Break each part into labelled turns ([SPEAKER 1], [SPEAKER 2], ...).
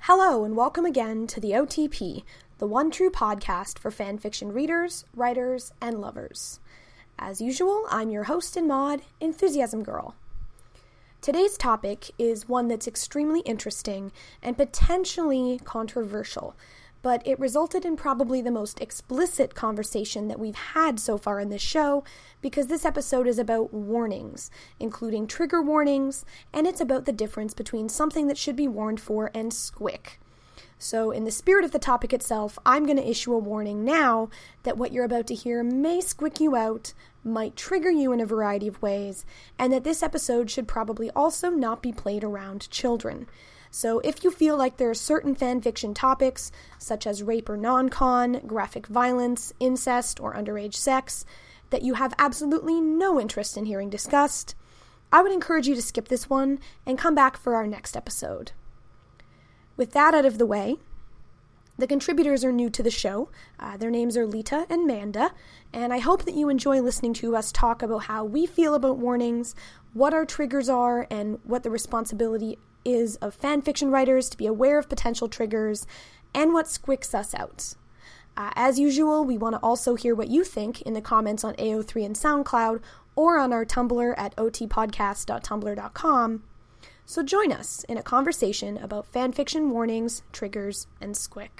[SPEAKER 1] Hello and welcome again to the OTP, the one true podcast for fanfiction readers, writers, and lovers. As usual, I'm your host and mod, Enthusiasm Girl. Today's topic is one that's extremely interesting and potentially controversial, but it resulted in probably the most explicit conversation that we've had so far in this show, because this episode is about warnings, including trigger warnings, and it's about the difference between something that should be warned for and squick. So in the spirit of the topic itself, I'm going to issue a warning now that what you're about to hear may squick you out, might trigger you in a variety of ways, and that this episode should probably also not be played around children. So if you feel like there are certain fanfiction topics, such as rape or non-con, graphic violence, incest, or underage sex, that you have absolutely no interest in hearing discussed, I would encourage you to skip this one and come back for our next episode. With that out of the way, the contributors are new to the show. Their names are Lita and Manda, and I hope that you enjoy listening to us talk about how we feel about warnings, what our triggers are, and what the responsibility is of fanfiction writers to be aware of potential triggers, and what squicks us out. As usual, we want to also hear what you think in the comments on AO3 and SoundCloud, or on our Tumblr at otpodcast.tumblr.com. So join us in a conversation about fanfiction warnings, triggers, and squick.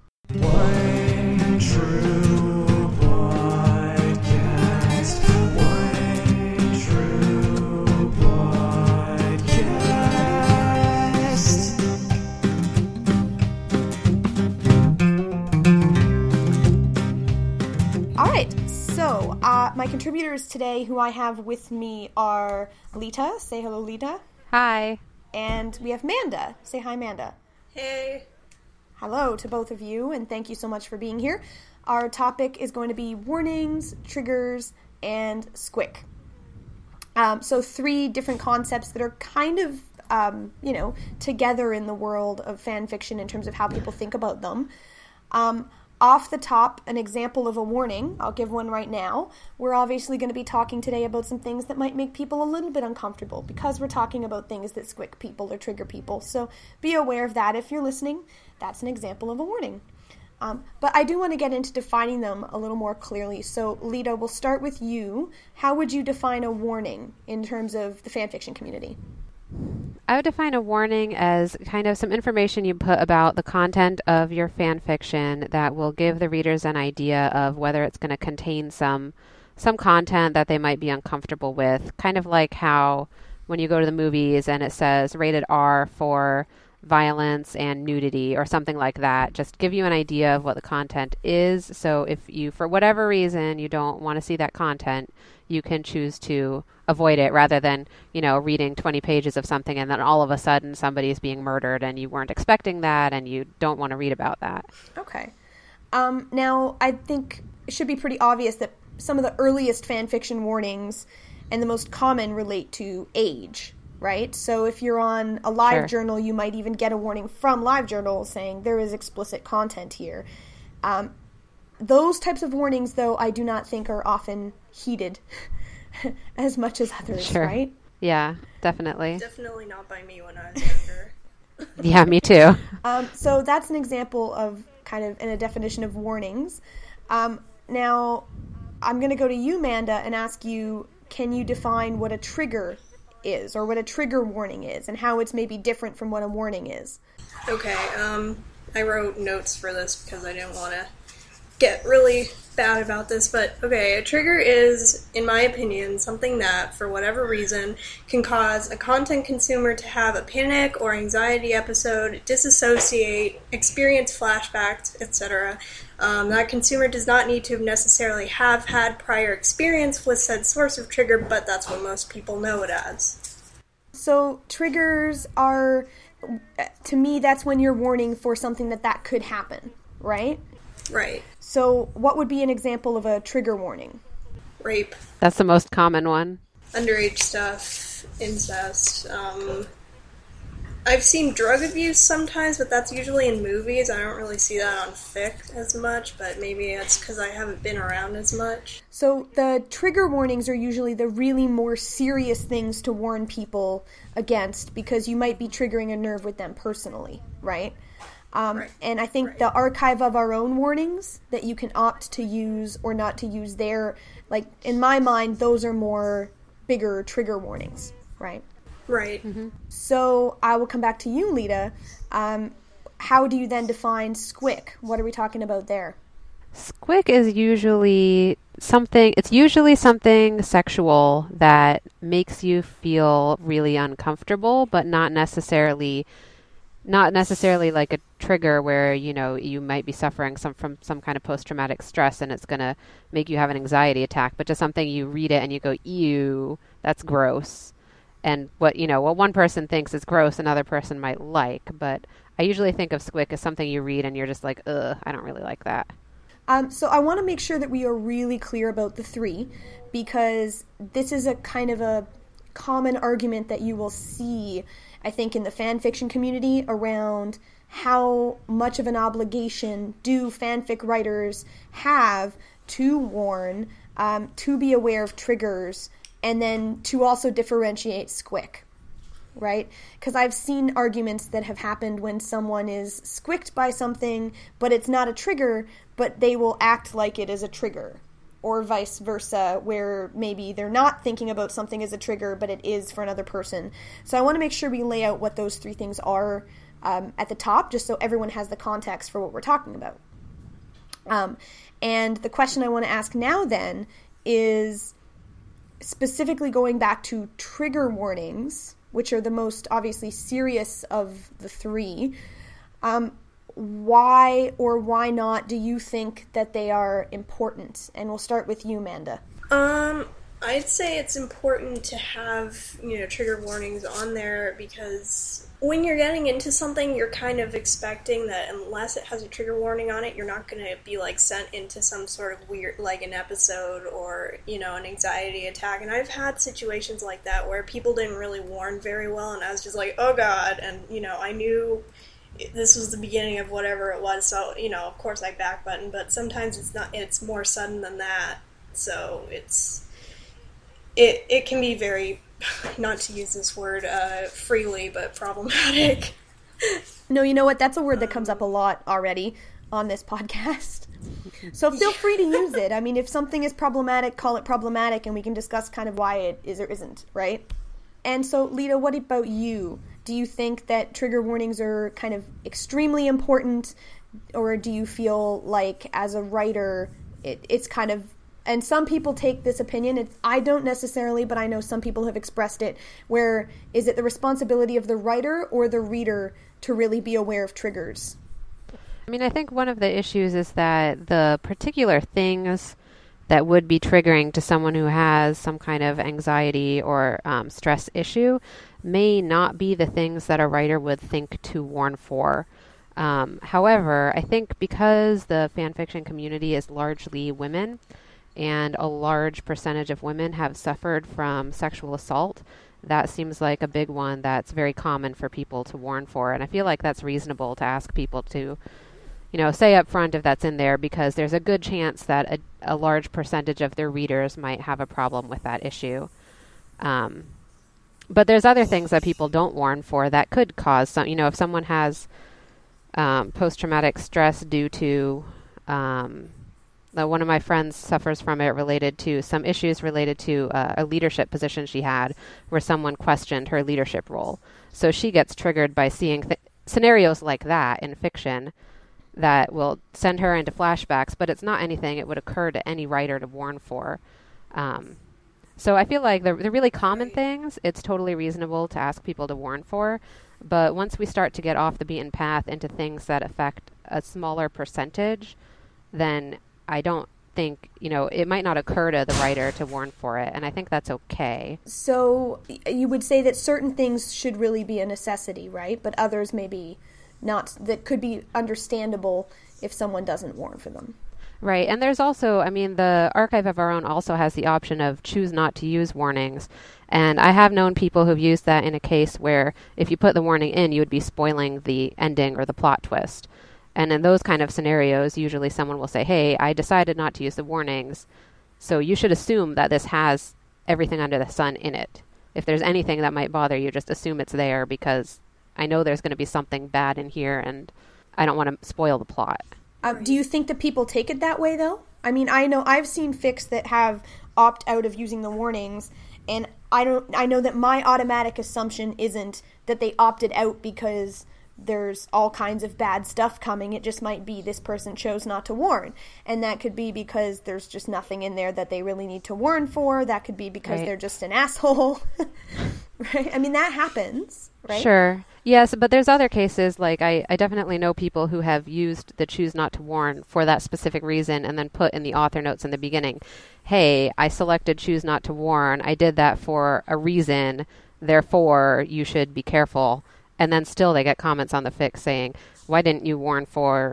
[SPEAKER 2] One true podcast. One true podcast.
[SPEAKER 1] All right, so my contributors today who I have with me are Lita. Say hello, Lita.
[SPEAKER 3] Hi.
[SPEAKER 1] And we have Manda. Say hi, Manda.
[SPEAKER 4] Hey.
[SPEAKER 1] Hello to both of you, and thank you so much for being here. Our topic is going to be warnings, triggers, and squick. So three different concepts that are kind of, together in the world of fan fiction in terms of how people think about them. Off the top, an example of a warning, I'll give one right now. We're obviously going to be talking today about some things that might make people a little bit uncomfortable because we're talking about things that squick people or trigger people. So be aware of that if you're listening. That's an example of a warning. But I do want to get into defining them a little more clearly. So Lita, we'll start with you. How would you define a warning in terms of the fanfiction community?
[SPEAKER 3] I would define a warning as kind of some information you put about the content of your fan fiction that will give the readers an idea of whether it's going to contain some content that they might be uncomfortable with. Kind of like how when you go to the movies and it says rated R for violence and nudity or something like that. Just give you an idea of what the content is. So if you, for whatever reason, you don't want to see that content, you can choose to avoid it rather than, reading 20 pages of something and then all of a sudden somebody's being murdered and you weren't expecting that and you don't want to read about that.
[SPEAKER 1] Okay. Now, I think it should be pretty obvious that some of the earliest fan fiction warnings and the most common relate to age, right? So if you're on a LiveJournal, you might even get a warning from LiveJournal saying there is explicit content here. Those types of warnings, though, I do not think are often heeded as much as others, right?
[SPEAKER 3] Yeah, definitely.
[SPEAKER 4] Definitely not by me when I was younger.
[SPEAKER 3] Yeah, me too.
[SPEAKER 1] So that's an example of kind of in a definition of warnings. Now, I'm going to go to you, Manda, and ask you, can you define what a trigger is or what a trigger warning is and how it's maybe different from what a warning is?
[SPEAKER 4] Okay, I wrote notes for this because I didn't want to get really bad about this, but okay, a trigger is, in my opinion, something that, for whatever reason, can cause a content consumer to have a panic or anxiety episode, disassociate, experience flashbacks, etc. That consumer does not need to necessarily have had prior experience with said source of trigger, but that's what most people know it as.
[SPEAKER 1] So triggers are, to me, that's when you're warning for something that could happen, right?
[SPEAKER 4] Right.
[SPEAKER 1] So what would be an example of a trigger warning?
[SPEAKER 4] Rape.
[SPEAKER 3] That's the most common one.
[SPEAKER 4] Underage stuff, incest, I've seen drug abuse sometimes, but that's usually in movies. I don't really see that on fic as much, but maybe it's because I haven't been around as much.
[SPEAKER 1] So the trigger warnings are usually the really more serious things to warn people against because you might be triggering a nerve with them personally, right?
[SPEAKER 4] Right.
[SPEAKER 1] And I think
[SPEAKER 4] Right.
[SPEAKER 1] the archive of our own warnings that you can opt to use or not to use there, like in my mind, those are more bigger trigger warnings, right?
[SPEAKER 4] Right.
[SPEAKER 1] So I will come back to you, Lita. How do you then define squick? What are we talking about there?
[SPEAKER 3] Squick is usually something sexual that makes you feel really uncomfortable, but not necessarily like a trigger where, you might be suffering from some kind of post-traumatic stress and it's going to make you have an anxiety attack, but just something you read it and you go, ew, that's gross. And what one person thinks is gross, another person might like, but I usually think of squick as something you read and you're just like, ugh, I don't really like that.
[SPEAKER 1] So I want to make sure that we are really clear about the three, because this is a kind of a common argument that you will see, I think, in the fan fiction community around how much of an obligation do fanfic writers have to warn, to be aware of triggers, and then to also differentiate squick, right? Because I've seen arguments that have happened when someone is squicked by something, but it's not a trigger, but they will act like it is a trigger, or vice versa, where maybe they're not thinking about something as a trigger, but it is for another person. So I want to make sure we lay out what those three things are at the top, just so everyone has the context for what we're talking about. And the question I want to ask now then is specifically going back to trigger warnings, which are the most obviously serious of the three. Why or why not do you think that they are important? And we'll start with you, Amanda.
[SPEAKER 4] I'd say it's important to have, trigger warnings on there because when you're getting into something, you're kind of expecting that unless it has a trigger warning on it, you're not going to be, sent into some sort of weird, an episode or, an anxiety attack. And I've had situations like that where people didn't really warn very well, and I was just like, oh God, and, I knew this was the beginning of whatever it was, so, of course I back button, but sometimes it's more sudden than that, so it can be very, not to use this word freely, but problematic.
[SPEAKER 1] No, you know what? That's a word that comes up a lot already on this podcast. So feel free to use it. I mean, if something is problematic, call it problematic, and we can discuss kind of why it is or isn't, right? And so, Lita, what about you? Do you think that trigger warnings are kind of extremely important, or do you feel like as a writer, it's kind of, and some people take this opinion, I don't necessarily, but I know some people have expressed it, where is it the responsibility of the writer or the reader to really be aware of triggers?
[SPEAKER 3] I mean, I think one of the issues is that the particular things that would be triggering to someone who has some kind of anxiety or stress issue may not be the things that a writer would think to warn for. However, I think because the fan fiction community is largely women, and a large percentage of women have suffered from sexual assault, that seems like a big one that's very common for people to warn for. And I feel like that's reasonable to ask people to, say up front if that's in there, because there's a good chance that a large percentage of their readers might have a problem with that issue. But there's other things that people don't warn for that could cause some, if someone has post-traumatic stress due to one of my friends suffers from it related to some issues related to a leadership position she had where someone questioned her leadership role. So she gets triggered by seeing scenarios like that in fiction that will send her into flashbacks, but it's not anything it would occur to any writer to warn for. So I feel like the really common things, it's totally reasonable to ask people to warn for. But once we start to get off the beaten path into things that affect a smaller percentage, then I don't think, it might not occur to the writer to warn for it, and I think that's okay.
[SPEAKER 1] So you would say that certain things should really be a necessity, right? But others maybe not, that could be understandable if someone doesn't warn for them.
[SPEAKER 3] Right. And there's also, I mean, the Archive of Our Own also has the option of choose not to use warnings. And I have known people who've used that in a case where if you put the warning in, you would be spoiling the ending or the plot twist. And in those kind of scenarios, usually someone will say, hey, I decided not to use the warnings, so you should assume that this has everything under the sun in it. If there's anything that might bother you, just assume it's there because I know there's going to be something bad in here and I don't want to spoil the plot.
[SPEAKER 1] Do you think that people take it that way, though? I mean, I know I've seen fics that have opt out of using the warnings, and I know that my automatic assumption isn't that they opted out because there's all kinds of bad stuff coming. It just might be this person chose not to warn. And that could be because there's just nothing in there that they really need to warn for. That could be because they're just an asshole. Right? I mean, that happens, right?
[SPEAKER 3] Sure. Yes, but there's other cases, like I definitely know people who have used the choose not to warn for that specific reason and then put in the author notes in the beginning, hey, I selected choose not to warn. I did that for a reason. Therefore, you should be careful. And then still they get comments on the fic saying, why didn't you warn for,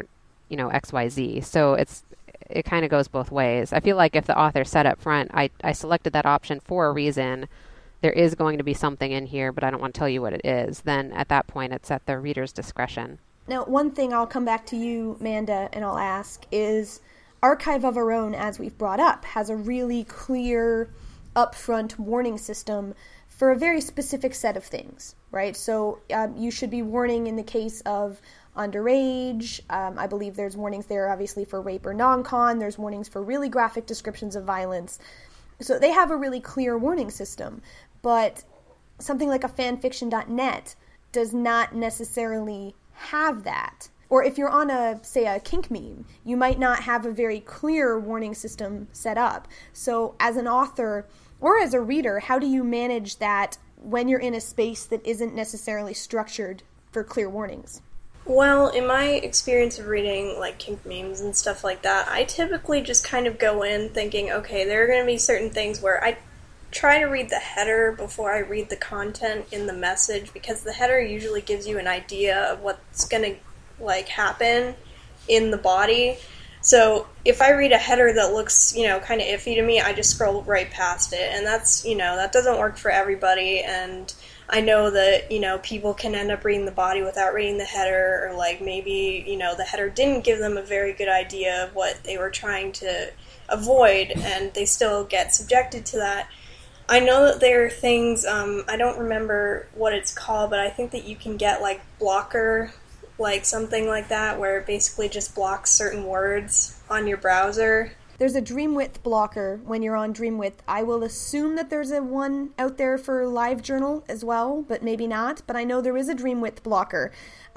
[SPEAKER 3] XYZ? So it kind of goes both ways. I feel like if the author said up front, I selected that option for a reason, there is going to be something in here, but I don't want to tell you what it is, then at that point it's at the reader's discretion.
[SPEAKER 1] Now, one thing I'll come back to you, Manda, and I'll ask is Archive of Our Own, as we've brought up, has a really clear upfront warning system for a very specific set of things, right? So you should be warning in the case of underage. I believe there's warnings there, obviously, for rape or non-con. There's warnings for really graphic descriptions of violence. So they have a really clear warning system. But something like a fanfiction.net does not necessarily have that. Or if you're on a kink meme, you might not have a very clear warning system set up. So as an author or as a reader, how do you manage that when you're in a space that isn't necessarily structured for clear warnings?
[SPEAKER 4] Well, in my experience of reading like kink memes and stuff like that, I typically just kind of go in thinking, okay, there are going to be certain things where I try to read the header before I read the content in the message, because the header usually gives you an idea of what's going to happen in the body. So if I read a header that looks, kind of iffy to me, I just scroll right past it. And that's, that doesn't work for everybody. And I know that, people can end up reading the body without reading the header, or maybe, the header didn't give them a very good idea of what they were trying to avoid, and they still get subjected to that. I know that there are things, I don't remember what it's called, but I think that you can get Blocker, something like that, where it basically just blocks certain words on your browser.
[SPEAKER 1] There's a Dreamwidth blocker when you're on Dreamwidth. I will assume that there's a one out there for LiveJournal as well, but maybe not. But I know there is a Dreamwidth blocker.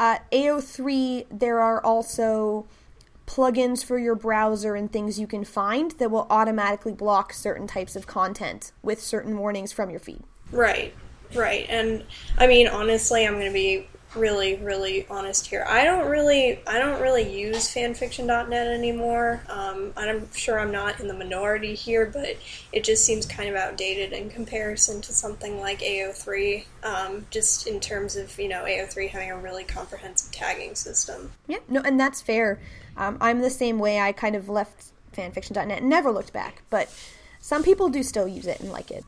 [SPEAKER 1] AO3, there are also plugins for your browser and things you can find that will automatically block certain types of content with certain warnings from your feed. Right.
[SPEAKER 4] And I mean, honestly, I'm going to be really, really honest here. I don't really use fanfiction.net anymore. I'm sure I'm not in the minority here, but it just seems kind of outdated in comparison to something like AO3, just in terms of, AO3 having a really comprehensive tagging system.
[SPEAKER 1] Yeah, no, and that's fair. I'm the same way. I kind of left fanfiction.net and never looked back, but some people do still use it and like it.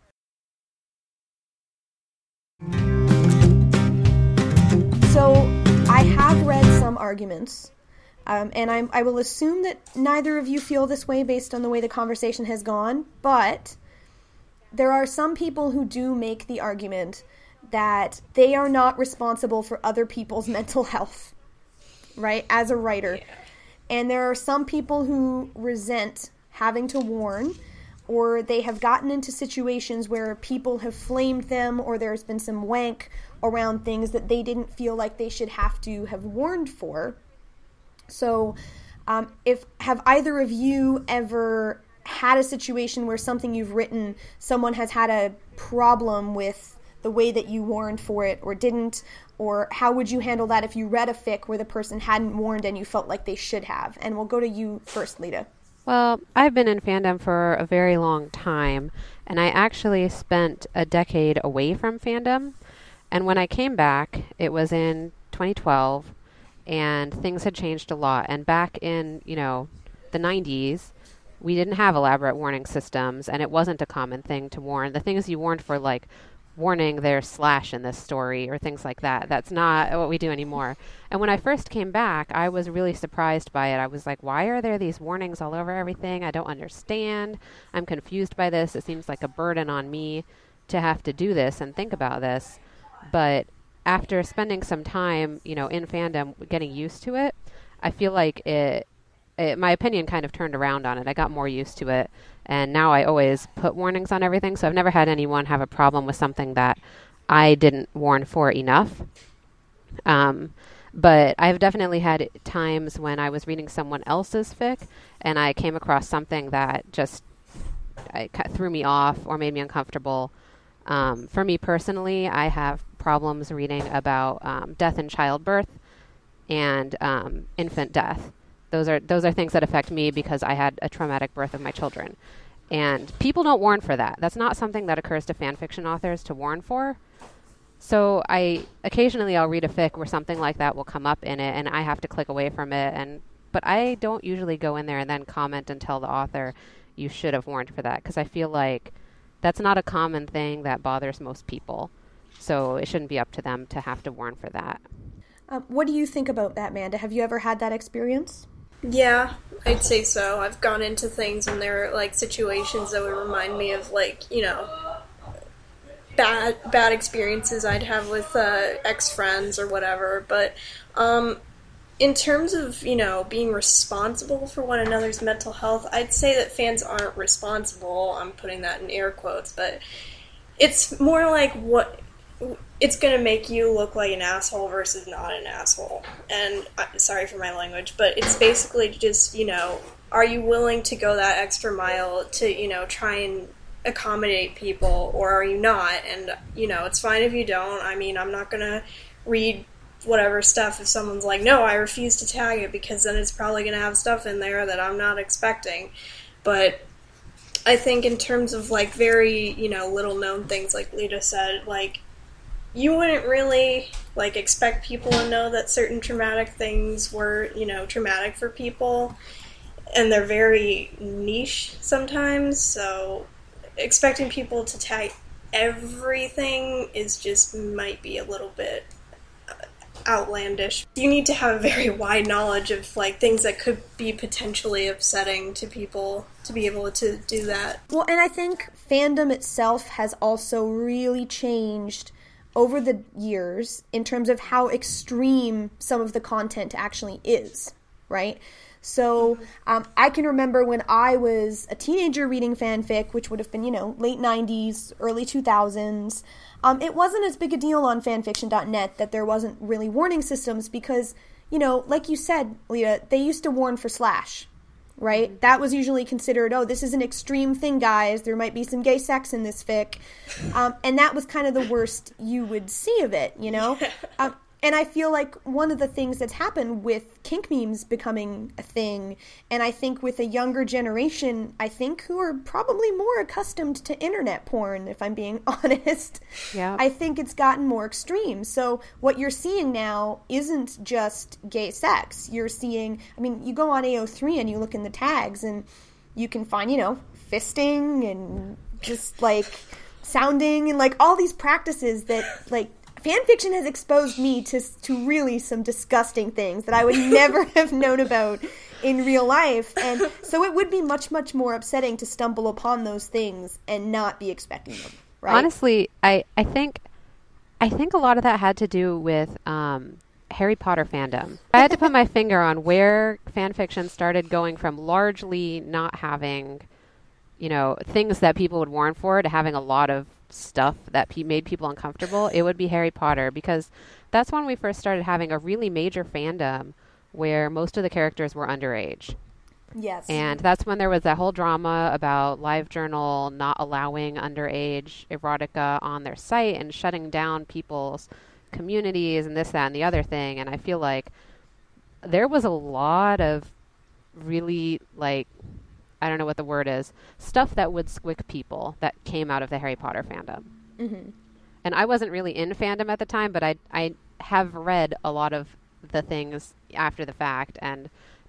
[SPEAKER 1] So I have read some arguments, and I will assume that neither of you feel this way based on the way the conversation has gone, but there are some people who do make the argument that they are not responsible for other people's mental health, right, as a writer. Yeah. And there are some people who resent having to warn, or they have gotten into situations where people have flamed them, or there's been some wank around things that they didn't feel like they should have to have warned for. So, have either of you ever had a situation where something you've written, someone has had a problem with the way that you warned for it or didn't? Or how would you handle that if you read a fic where the person hadn't warned and you felt like they should have? And we'll go to you first, Lita.
[SPEAKER 3] Well, I've been in fandom for a very long time, and I actually spent a decade away from fandom. And when I came back, it was in 2012, and things had changed a lot. And back in, the 90s, we didn't have elaborate warning systems, and it wasn't a common thing to warn. The things you warned for, like warning there's slash in this story or things like that, that's not what we do anymore. And when I first came back, I was really surprised by it. I was like, why are there these warnings all over everything? I don't understand. I'm confused by this. It seems like a burden on me to have to do this and think about this. But after spending some time, in fandom, getting used to it, I feel like my opinion kind of turned around on it. I got more used to it, and now I always put warnings on everything, so I've never had anyone have a problem with something that I didn't warn for enough. But I've definitely had times when I was reading someone else's fic, and I came across something that just threw me off or made me uncomfortable. For me personally, I have problems reading about death in childbirth and infant death. Those are things that affect me because I had a traumatic birth of my children. And people don't warn for that. That's not something that occurs to fan fiction authors to warn for. So occasionally I'll read a fic where something like that will come up in it, and I have to click away from it. But I don't usually go in there and then comment and tell the author, you should have warned for that, because I feel like that's not a common thing that bothers most people. So it shouldn't be up to them to have to warn for that.
[SPEAKER 1] What do you think about that, Amanda? Have you ever had that experience?
[SPEAKER 4] Yeah, I'd say so. I've gone into things and there are like situations that would remind me of bad experiences I'd have with ex-friends or whatever. But in terms of, being responsible for one another's mental health, I'd say that fans aren't responsible. I'm putting that in air quotes, but it's more like it's going to make you look like an asshole versus not an asshole. And sorry for my language, but it's basically just, are you willing to go that extra mile to, try and accommodate people, or are you not? And, it's fine if you don't. I mean, I'm not going to read whatever stuff if someone's like, no, I refuse to tag it, because then it's probably going to have stuff in there that I'm not expecting. But I think in terms of, like, very, little known things, like Lita said, like, you wouldn't really, like, expect people to know that certain traumatic things were, traumatic for people, and they're very niche sometimes, so expecting people to tag everything might be a little bit outlandish. You need to have a very wide knowledge of, like, things that could be potentially upsetting to people to be able to do that.
[SPEAKER 1] Well, and I think fandom itself has also really changed over the years in terms of how extreme some of the content actually is, right? So I can remember when I was a teenager reading fanfic, which would have been, late 90s, early 2000s, it wasn't as big a deal on fanfiction.net that there wasn't really warning systems because, like you said, Leah, they used to warn for slash, right? Mm-hmm. That was usually considered, this is an extreme thing, guys. There might be some gay sex in this fic. And that was kind of the worst you would see of it, And I feel like one of the things that's happened with kink memes becoming a thing, and I think with a younger generation, who are probably more accustomed to internet porn, if I'm being honest, yeah. I think it's gotten more extreme. So what you're seeing now isn't just gay sex. You're seeing, you go on AO3 and you look in the tags and you can find, fisting and just like sounding and like all these practices that like, fan fiction has exposed me to really some disgusting things that I would never have known about in real life. And so it would be much, much more upsetting to stumble upon those things and not be expecting them, right?
[SPEAKER 3] Honestly, I think a lot of that had to do with Harry Potter fandom. I had to put my finger on where fan fiction started going from largely not having, things that people would warn for to having a lot of stuff that made people uncomfortable. It would be Harry Potter, because that's when we first started having a really major fandom where most of the characters were underage.
[SPEAKER 1] Yes.
[SPEAKER 3] And that's when there was that whole drama about LiveJournal not allowing underage erotica on their site and shutting down people's communities and this, that, and the other thing. And I feel like there was a lot of really, like, I don't know what the word is, stuff that would squick people that came out of the Harry Potter fandom. Mm-hmm. And I wasn't really in fandom at the time, but I have read a lot of the things after the fact and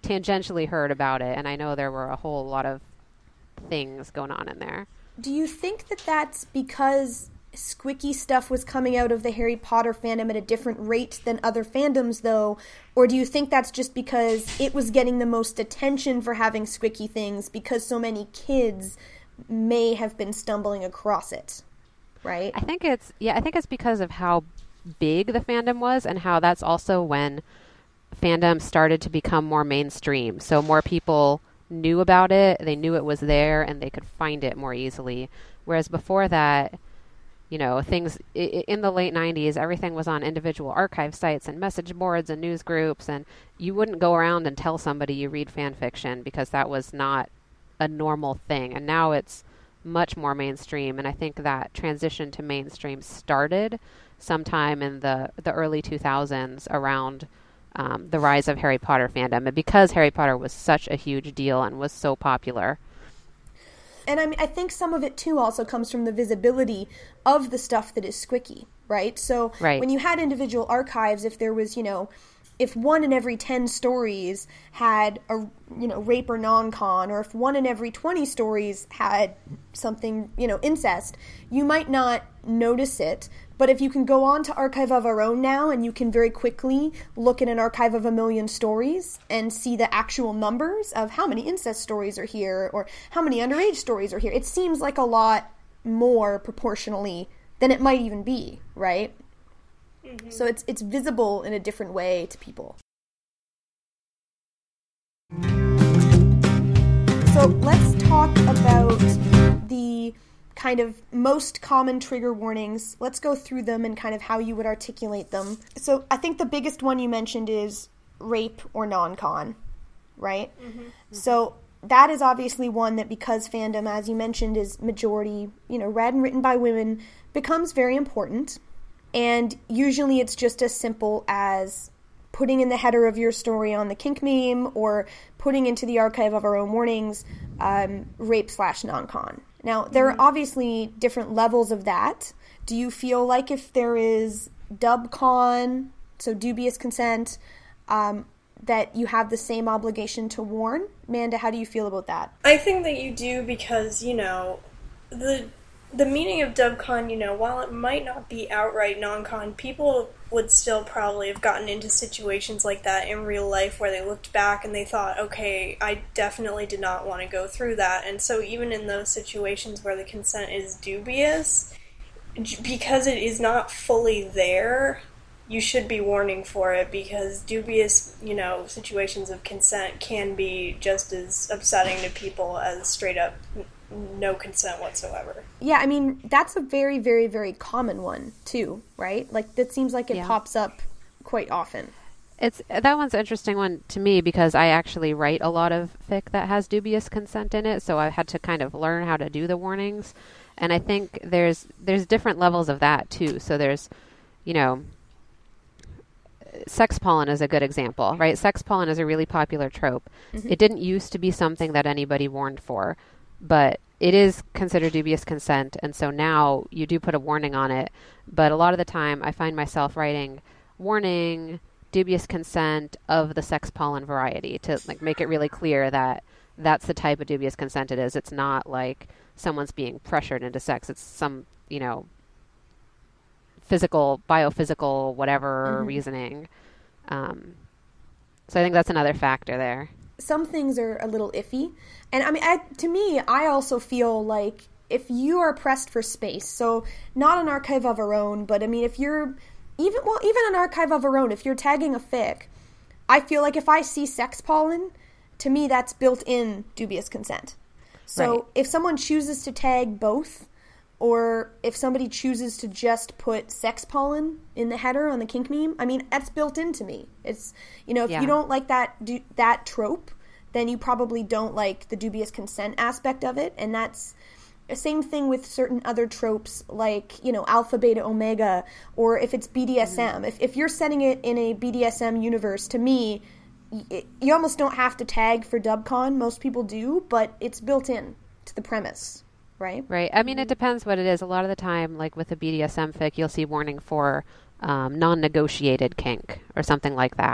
[SPEAKER 3] tangentially heard about it, and I know there were a whole lot of things going on in there.
[SPEAKER 1] Do you think that that's because squicky stuff was coming out of the Harry Potter fandom at a different rate than other fandoms, though? Or do you think that's just because it was getting the most attention for having squicky things because so many kids may have been stumbling across it, right?
[SPEAKER 3] I think it's because of how big the fandom was, and how that's also when fandom started to become more mainstream. So more people knew about it, they knew it was there, and they could find it more easily. Whereas before that, you know, things in the late 90s, everything was on individual archive sites and message boards and news groups, and you wouldn't go around and tell somebody you read fan fiction because that was not a normal thing. And now it's much more mainstream, and I think that transition to mainstream started sometime in the early 2000s around the rise of Harry Potter fandom, and because Harry Potter was such a huge deal and was so popular.
[SPEAKER 1] And I mean, I think some of it too also comes from the visibility of the stuff that is squicky, right? So when you had individual archives, if there was, you know, if 1 in every 10 stories had a, you know, rape or non-con, or if 1 in every 20 stories had something, you know, incest, you might not notice it. But if you can go on to Archive of Our Own now, and you can very quickly look at an archive of 1,000,000 stories and see the actual numbers of how many incest stories are here or how many underage stories are here, it seems like a lot more proportionally than it might even be, right? Mm-hmm. So it's visible in a different way to people. So let's talk about the kind of most common trigger warnings. Let's go through them and kind of how you would articulate them. So I think the biggest one you mentioned is rape or non-con, right? Mm-hmm. So that is obviously one that, because fandom, as you mentioned, is majority, you know, read and written by women, becomes very important. And usually it's just as simple as putting in the header of your story on the kink meme or putting into the Archive of Our Own warnings, rape/non-con. Now, there are obviously different levels of that. Do you feel like if there is dubcon, so dubious consent, that you have the same obligation to warn? Amanda, how do you feel about that?
[SPEAKER 4] I think that you do, because, you know, the meaning of dubcon, you know, while it might not be outright non-con, people would still probably have gotten into situations like that in real life where they looked back and they thought, okay, I definitely did not want to go through that. And so even in those situations where the consent is dubious, because it is not fully there, you should be warning for it, because dubious, you know, situations of consent can be just as upsetting to people as straight up no consent whatsoever.
[SPEAKER 1] Yeah, I mean, that's a very, very, very common one, too, right? Like, that seems like it pops up quite often.
[SPEAKER 3] That one's an interesting one to me, because I actually write a lot of fic that has dubious consent in it, so I had to kind of learn how to do the warnings. And I think there's different levels of that, too. So there's, you know, sex pollen is a good example, right? Sex pollen is a really popular trope. Mm-hmm. It didn't used to be something that anybody warned for, but it is considered dubious consent, and so now you do put a warning on it. But a lot of the time, I find myself writing warning, dubious consent of the sex pollen variety, to like make it really clear that that's the type of dubious consent it is. It's not like someone's being pressured into sex. It's some, you know, physical, biophysical, whatever reasoning. So I think that's another factor there.
[SPEAKER 1] Some things are a little iffy. And I mean, to me, I also feel like if you are pressed for space, so not an Archive of Our Own, but I mean, if you're, even an Archive of Our Own, if you're tagging a fic, I feel like if I see sex pollen, to me, that's built in dubious consent. So if someone chooses to tag both, or if somebody chooses to just put sex pollen in the header on the kink meme, I mean, that's built into me. It's, you know, if you don't like that trope, then you probably don't like the dubious consent aspect of it. And that's the same thing with certain other tropes, like, you know, alpha, beta, omega, or if it's BDSM. If you're setting it in a BDSM universe, to me, you almost don't have to tag for dubcon. Most people do, but it's built in to the premise. Right?
[SPEAKER 3] Right. I mean, it depends what it is. A lot of the time, like with a BDSM fic, you'll see warning for non-negotiated kink or something like that.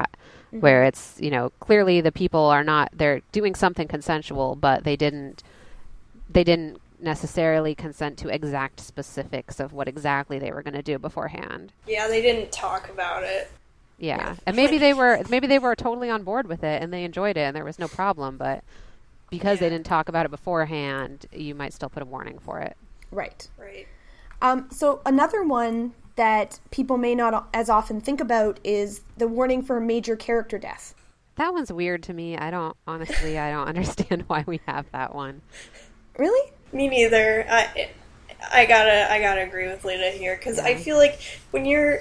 [SPEAKER 3] where it's, you know, clearly the people are not, they're doing something consensual, but they didn't necessarily consent to exact specifics of what exactly they were going to do beforehand.
[SPEAKER 4] Yeah, they didn't talk about it.
[SPEAKER 3] Yeah. And maybe they were totally on board with it and they enjoyed it and there was no problem, but because they didn't talk about it beforehand, you might still put a warning for it.
[SPEAKER 1] Right.
[SPEAKER 4] Right.
[SPEAKER 1] So another one that people may not as often think about is the warning for major character death.
[SPEAKER 3] That one's weird to me. I don't understand why we have that one.
[SPEAKER 1] Really?
[SPEAKER 4] Me neither. I gotta agree with Lita here, because I feel like when you're...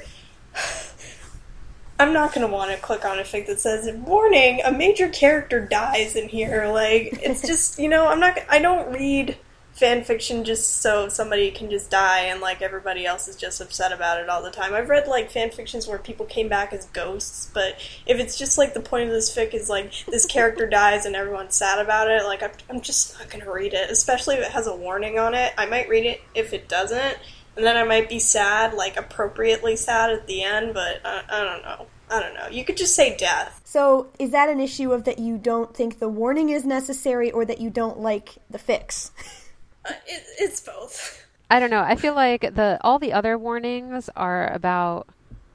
[SPEAKER 4] I'm not gonna want to click on a fic that says, warning, a major character dies in here. Like, it's just, you know, I don't read fan fiction just so somebody can just die and, like, everybody else is just upset about it all the time. I've read, like, fan fictions where people came back as ghosts, but if it's just, like, the point of this fic is, like, this character dies and everyone's sad about it, like, I'm just not gonna read it, especially if it has a warning on it. I might read it if it doesn't, and then I might be sad, like, appropriately sad at the end, but I don't know. I don't know. You could just say death.
[SPEAKER 1] So is that an issue of that you don't think the warning is necessary or that you don't like the fics?
[SPEAKER 4] It's both.
[SPEAKER 3] I don't know. I feel like all the other warnings are about...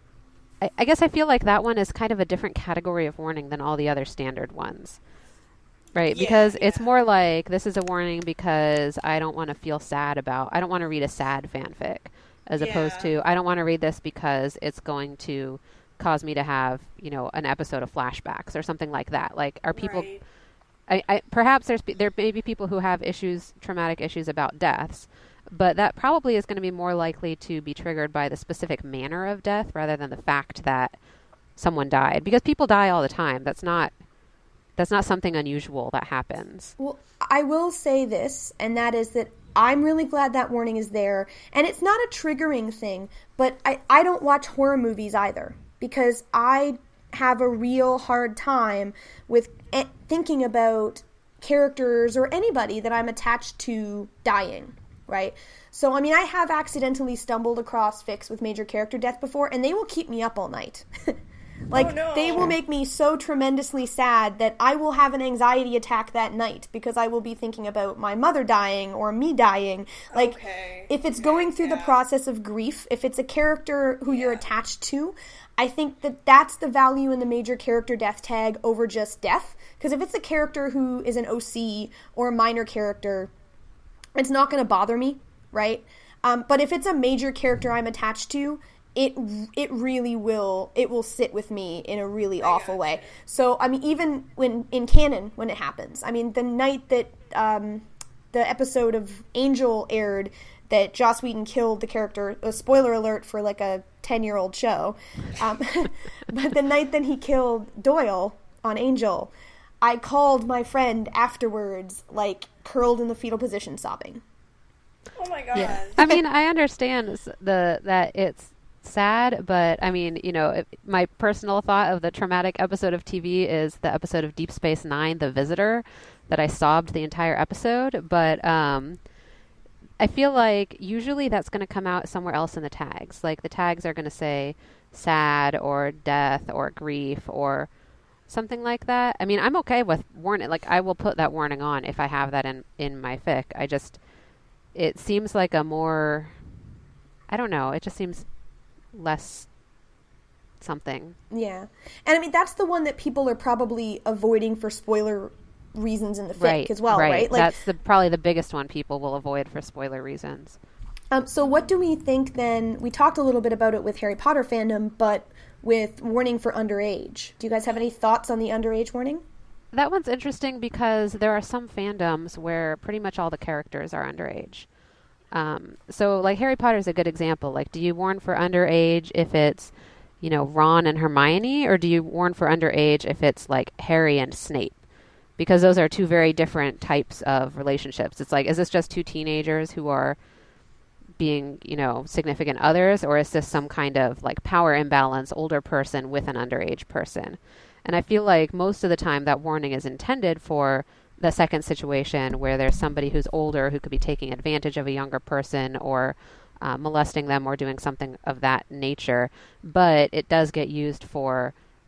[SPEAKER 3] I guess I feel like that one is kind of a different category of warning than all the other standard ones. Right? Because it's more like, this is a warning because I don't want to feel sad about... I don't want to read a sad fanfic. As opposed to, I don't want to read this because it's going to cause me to have, you know, an episode of flashbacks or something like that. Like, are people...
[SPEAKER 4] Right.
[SPEAKER 3] Perhaps there may be people who have traumatic issues about deaths, but that probably is going to be more likely to be triggered by the specific manner of death rather than the fact that someone died. Because people die all the time. That's not something unusual that happens.
[SPEAKER 1] Well, I will say this, and that is that I'm really glad that warning is there. And it's not a triggering thing, but I don't watch horror movies either, because I have a real hard time with thinking about characters or anybody that I'm attached to dying, right? So, I mean, I have accidentally stumbled across fics with major character death before, and they will keep me up all night. Like,
[SPEAKER 4] Oh, no.
[SPEAKER 1] they will make me so tremendously sad that I will have an anxiety attack that night because I will be thinking about my mother dying or me dying. Like, if it's going through the process of grief, if it's a character who you're attached to, I think that that's the value in the major character death tag over just death. Because if it's a character who is an OC or a minor character, it's not going to bother me, right? But if it's a major character I'm attached to, it really will sit with me in a really awful way. So, I mean, even when in canon, when it happens, I mean, the night that the episode of Angel aired that Joss Whedon killed the character, a spoiler alert for like a 10-year-old show, but the night that he killed Doyle on Angel, I called my friend afterwards, like, curled in the fetal position sobbing.
[SPEAKER 4] Oh my god.
[SPEAKER 3] Yeah. I mean, I understand that it's sad, but I mean, you know, my personal thought of the traumatic episode of TV is the episode of Deep Space Nine, The Visitor, that I sobbed the entire episode, but I feel like usually that's going to come out somewhere else in the tags. Like, the tags are going to say sad or death or grief or something like that. I mean, I'm okay with warning. Like, I will put that warning on if I have that in my fic. It seems like a more, I don't know, it just seems less something.
[SPEAKER 1] Yeah. And I mean, that's the one that people are probably avoiding for spoiler reasons in the fic as well, right? Like,
[SPEAKER 3] that's probably the biggest one people will avoid for spoiler reasons.
[SPEAKER 1] So what do we think then? We talked a little bit about it with Harry Potter fandom, but with warning for underage. Do you guys have any thoughts on the underage warning?
[SPEAKER 3] That one's interesting because there are some fandoms where pretty much all the characters are underage. So, like, Harry Potter is a good example. Like, do you warn for underage if it's, you know, Ron and Hermione, or do you warn for underage if it's, like, Harry and Snape? Because those are two very different types of relationships. It's like, is this just two teenagers who are being, you know, significant others, or is this some kind of, like, power imbalance, older person with an underage person? And I feel like most of the time that warning is intended for the second situation where there's somebody who's older who could be taking advantage of a younger person or molesting them or doing something of that nature. But it does get used for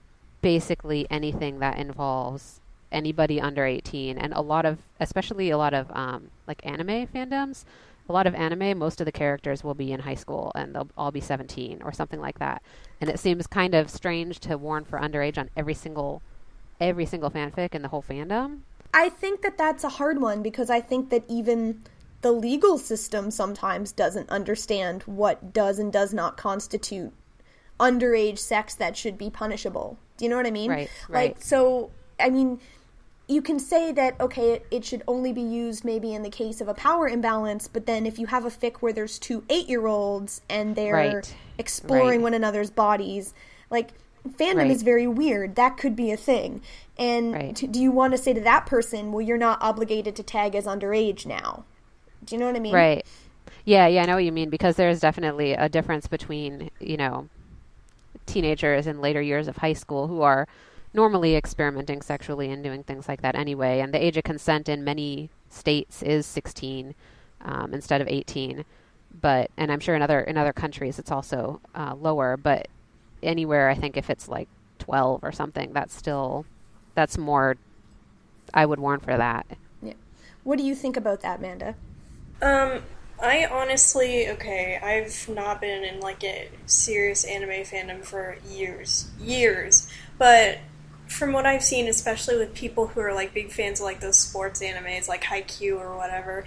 [SPEAKER 3] basically anything that involves anybody under 18, and especially a lot of like anime fandoms. A lot of anime, most of the characters will be in high school and they'll all be 17 or something like that. And it seems kind of strange to warn for underage on every single fanfic in the whole fandom.
[SPEAKER 1] I think that that's a hard one because I think that even the legal system sometimes doesn't understand what does and does not constitute underage sex that should be punishable. Do you know what I mean?
[SPEAKER 3] Right.
[SPEAKER 1] Like, so, I mean, you can say that, okay, it should only be used maybe in the case of a power imbalance, but then if you have a fic where there's two 8-year-olds and they're exploring one another's bodies, like, fandom is very weird. That could be a thing. And do you want to say to that person, well, you're not obligated to tag as underage now? Do you know what I mean?
[SPEAKER 3] Right. Yeah, I know what you mean, because there's definitely a difference between, teenagers in later years of high school who are normally experimenting sexually and doing things like that anyway. And the age of consent in many states is 16 instead of 18. And I'm sure in other countries it's also lower. But anywhere, I think if it's like 12 or something, that's more, I would warn for that.
[SPEAKER 1] Yeah. What do you think about that, Amanda?
[SPEAKER 4] I honestly, I've not been in like a serious anime fandom for years, but from what I've seen, especially with people who are like big fans of like those sports animes like Haikyuu or whatever,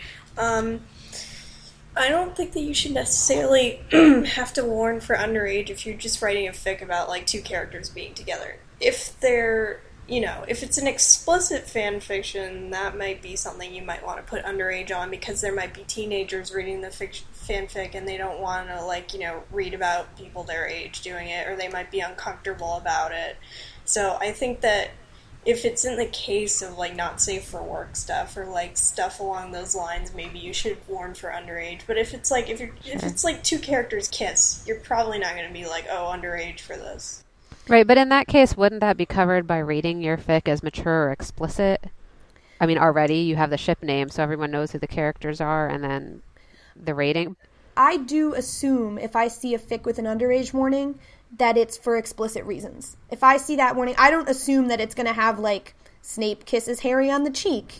[SPEAKER 4] I don't think that you should necessarily have to warn for underage if you're just writing a fic about like two characters being together. If they're, if it's an explicit fan fiction, that might be something you might want to put underage on because there might be teenagers reading the fanfic and they don't want to read about people their age doing it, or they might be uncomfortable about it. So I think that if it's in the case of like not safe for work stuff or like stuff along those lines, maybe you should warn for underage. But if it's like if it's like two characters kiss, you're probably not going to be like, oh, underage for this.
[SPEAKER 3] Right, but in that case, wouldn't that be covered by rating your fic as mature or explicit? I mean, already you have the ship name, so everyone knows who the characters are, and then the rating.
[SPEAKER 1] I do assume if I see a fic with an underage warning that it's for explicit reasons. If I see that warning, I don't assume that it's going to have, like, Snape kisses Harry on the cheek.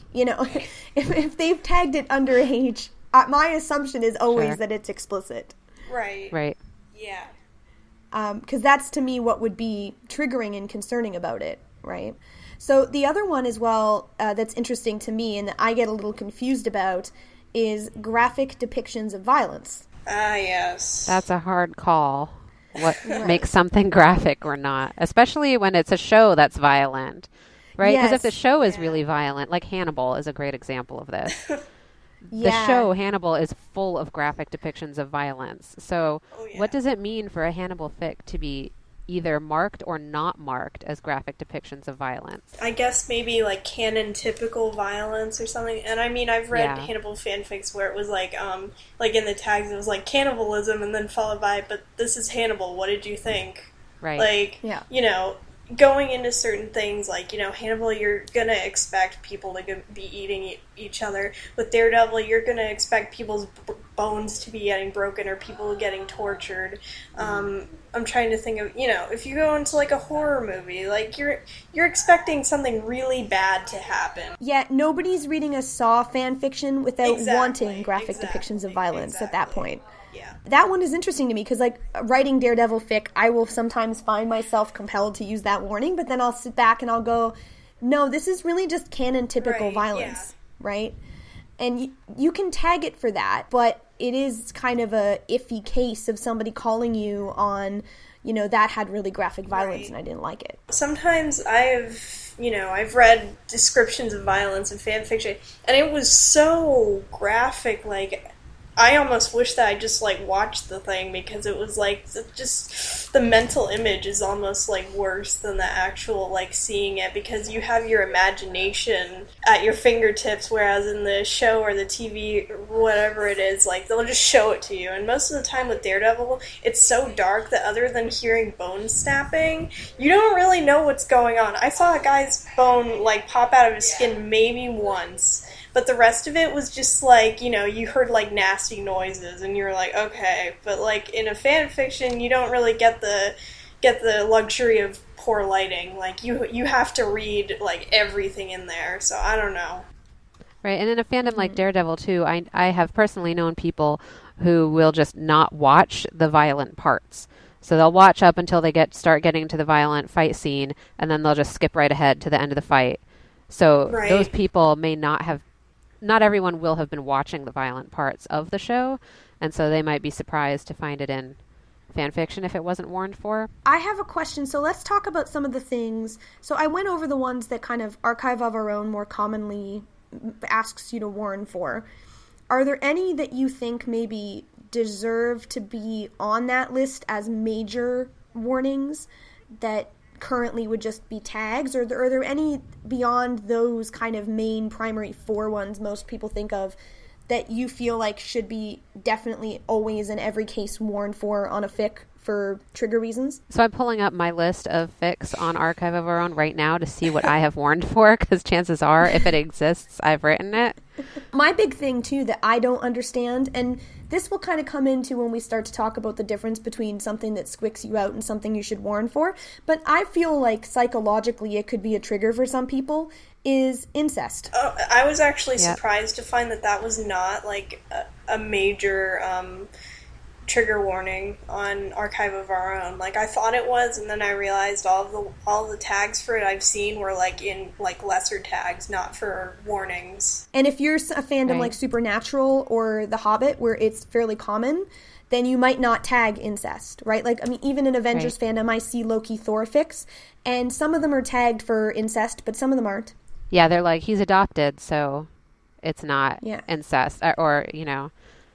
[SPEAKER 1] If they've tagged it underage, my assumption is always that it's explicit.
[SPEAKER 4] Right. Yeah.
[SPEAKER 1] Because that's, to me, what would be triggering and concerning about it, right? So the other one as well that's interesting to me and that I get a little confused about is graphic depictions of violence.
[SPEAKER 4] Yes.
[SPEAKER 3] That's a hard call. What makes something graphic or not, especially when it's a show that's violent, right? Because if the show is really violent, like Hannibal is a great example of this. The show Hannibal is full of graphic depictions of violence. So what does it mean for a Hannibal fic to be either marked or not marked as graphic depictions of violence?
[SPEAKER 4] I guess maybe like canon typical violence or something. And I mean, I've read Hannibal fanfics where it was like in the tags it was like cannibalism and then followed by, but this is Hannibal, what did you think?
[SPEAKER 3] Right.
[SPEAKER 4] Going into certain things, like, Hannibal, you're going to expect people to be eating each other. With Daredevil, you're going to expect people's bones to be getting broken or people getting tortured. I'm trying to think of, if you go into, like, a horror movie, like, you're expecting something really bad to happen.
[SPEAKER 1] Yeah, nobody's reading a Saw fan fiction without wanting graphic depictions of violence at that point.
[SPEAKER 4] Yeah.
[SPEAKER 1] That one is interesting to me because, like, writing Daredevil fic, I will sometimes find myself compelled to use that warning, but then I'll sit back and I'll go, no, this is really just canon typical violence, right? And you can tag it for that, but it is kind of a iffy case of somebody calling you on, that had really graphic violence and I didn't like it.
[SPEAKER 4] Sometimes I've read descriptions of violence in fan fiction, and it was so graphic, like, I almost wish that I just, like, watched the thing because it was, like, just the mental image is almost, like, worse than the actual, like, seeing it because you have your imagination at your fingertips, whereas in the show or the TV or whatever it is, like, they'll just show it to you. And most of the time with Daredevil, it's so dark that other than hearing bone snapping, you don't really know what's going on. I saw a guy's bone, like, pop out of his skin maybe once. But the rest of it was just like, you heard like nasty noises and you were like, okay. But like in a fan fiction, you don't really get the get the luxury of poor lighting. Like, you have to read, like, everything in there, so I don't know.
[SPEAKER 3] Right, and in a fandom like Daredevil, too, I have personally known people who will just not watch the violent parts. So they'll watch up until they start getting to the violent fight scene, and then they'll just skip right ahead to the end of the fight. So
[SPEAKER 4] Right.
[SPEAKER 3] those people may not everyone will have been watching the violent parts of the show, and so they might be surprised to find it in fan fiction if it wasn't warned for.
[SPEAKER 1] I have a question. So let's talk about some of the things. So I went over the ones that kind of Archive of Our Own more commonly asks you to warn for. Are there any that you think maybe deserve to be on that list as major warnings that currently would just be tags? Or are there any beyond those kind of main primary 4 ones most people think of that you feel like should be definitely always in every case warned for on a fic for trigger reasons?
[SPEAKER 3] So I'm pulling up my list of fics on Archive of Our Own right now to see what I have warned for, because chances are, if it exists, I've written it.
[SPEAKER 1] My big thing, too, that I don't understand, and this will kind of come into when we start to talk about the difference between something that squicks you out and something you should warn for, but I feel like psychologically it could be a trigger for some people, is incest.
[SPEAKER 4] I was actually
[SPEAKER 3] Yep.
[SPEAKER 4] surprised to find that was not, like, a major trigger warning on Archive of Our Own. Like, I thought it was, and then I realized all the tags for it I've seen were, like, in, like, lesser tags, not for warnings.
[SPEAKER 1] And if you're a fandom
[SPEAKER 3] Right.
[SPEAKER 1] like Supernatural or The Hobbit, where it's fairly common, then you might not tag incest, right? Like, I mean, even in Avengers fandom, I see Loki Thor fics, and some of them are tagged for incest, but some of them aren't.
[SPEAKER 3] Yeah, they're like, he's adopted, so it's not
[SPEAKER 1] Yeah.
[SPEAKER 3] incest. Or, you know,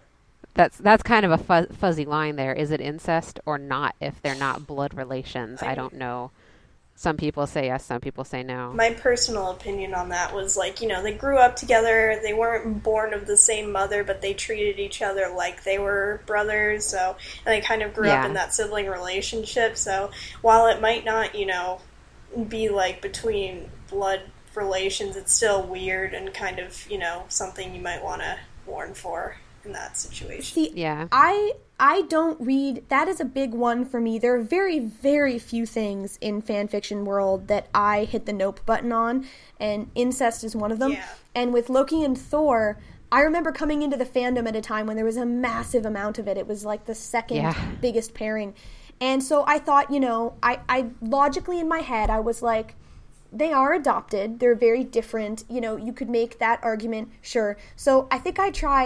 [SPEAKER 3] that's kind of a fuzzy line there. Is it incest or not if they're not blood relations? I don't know. Some people say yes, some people say no.
[SPEAKER 4] My personal opinion on that was, like, you know, they grew up together, they weren't born of the same mother, but they treated each other like they were brothers, so, and they kind of grew up
[SPEAKER 3] Yeah.
[SPEAKER 4] in that sibling relationship, so while it might not, you know, be, like, between blood relations, it's still weird and kind of, you know, something you might want to warn for in that situation.
[SPEAKER 1] See,
[SPEAKER 3] Yeah.
[SPEAKER 1] I don't read, that is a big one for me. There are very, very few things in fan fiction world that I hit the nope button on, and incest is one of them.
[SPEAKER 4] Yeah.
[SPEAKER 1] And with Loki and Thor, I remember coming into the fandom at a time when there was a massive amount of it. It was like the second
[SPEAKER 3] Yeah.
[SPEAKER 1] biggest pairing. And so I thought, you know, I logically in my head, I was like, they are adopted. They're very different. You know, you could make that argument, sure. So I think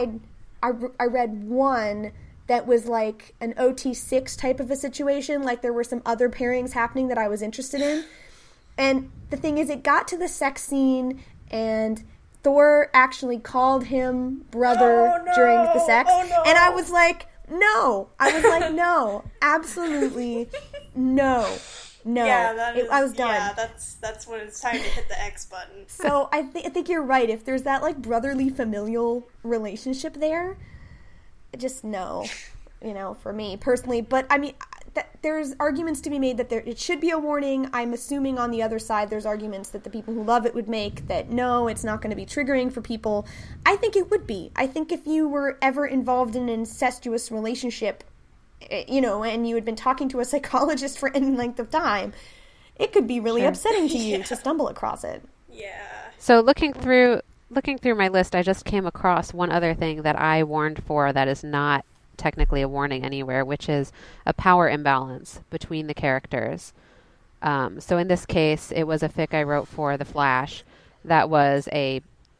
[SPEAKER 1] I read one that was like an OT6 type of a situation. Like there were some other pairings happening that I was interested in. And the thing is, it got to the sex scene and Thor actually called him brother
[SPEAKER 4] Oh, no.
[SPEAKER 1] during the sex.
[SPEAKER 4] Oh, no.
[SPEAKER 1] And I was like, no. I was like, no. Absolutely no. No.
[SPEAKER 4] Yeah, that is,
[SPEAKER 1] I was done.
[SPEAKER 4] Yeah, that's when it's time to hit the X button.
[SPEAKER 1] So I think you're right. If there's that like brotherly familial relationship there, just no, you know, for me personally. But I mean, there's arguments to be made that it should be a warning. I'm assuming on the other side there's arguments that the people who love it would make that no, it's not going to be triggering for people. I think it would be. I think if you were ever involved in an incestuous relationship, you know, and you had been talking to a psychologist for any length of time, it could be really
[SPEAKER 3] Sure.
[SPEAKER 1] upsetting to you to stumble across it.
[SPEAKER 4] Yeah.
[SPEAKER 3] So looking through my list, I just came across one other thing that I warned for that is not technically a warning anywhere, which is a power imbalance between the characters. So in this case, it was a fic I wrote for The Flash that was a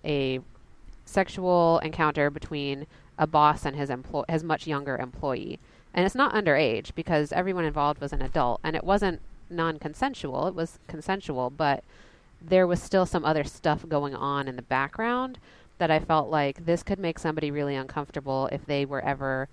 [SPEAKER 3] sexual encounter between a boss and his much younger employee. And it's not underage because everyone involved was an adult, and it wasn't non-consensual. It was consensual, but there was still some other stuff going on in the background that I felt like this could make somebody really uncomfortable if they were ever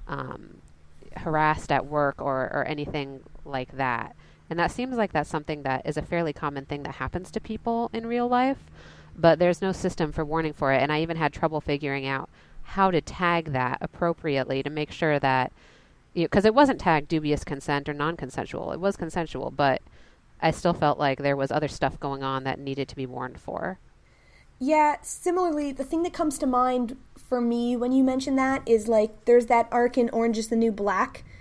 [SPEAKER 3] harassed at work or anything like that. And that seems like that's something that is a fairly common thing that happens to people in real life, but there's no system for warning for it. And I even had trouble figuring out how to tag that appropriately to make sure that, because it wasn't tagged dubious consent or non-consensual. It was consensual, but I still felt like there was other stuff going on that needed to be warned for.
[SPEAKER 1] Yeah, similarly, the thing that comes to mind for me when you mention that is like there's that arc in Orange is the New Black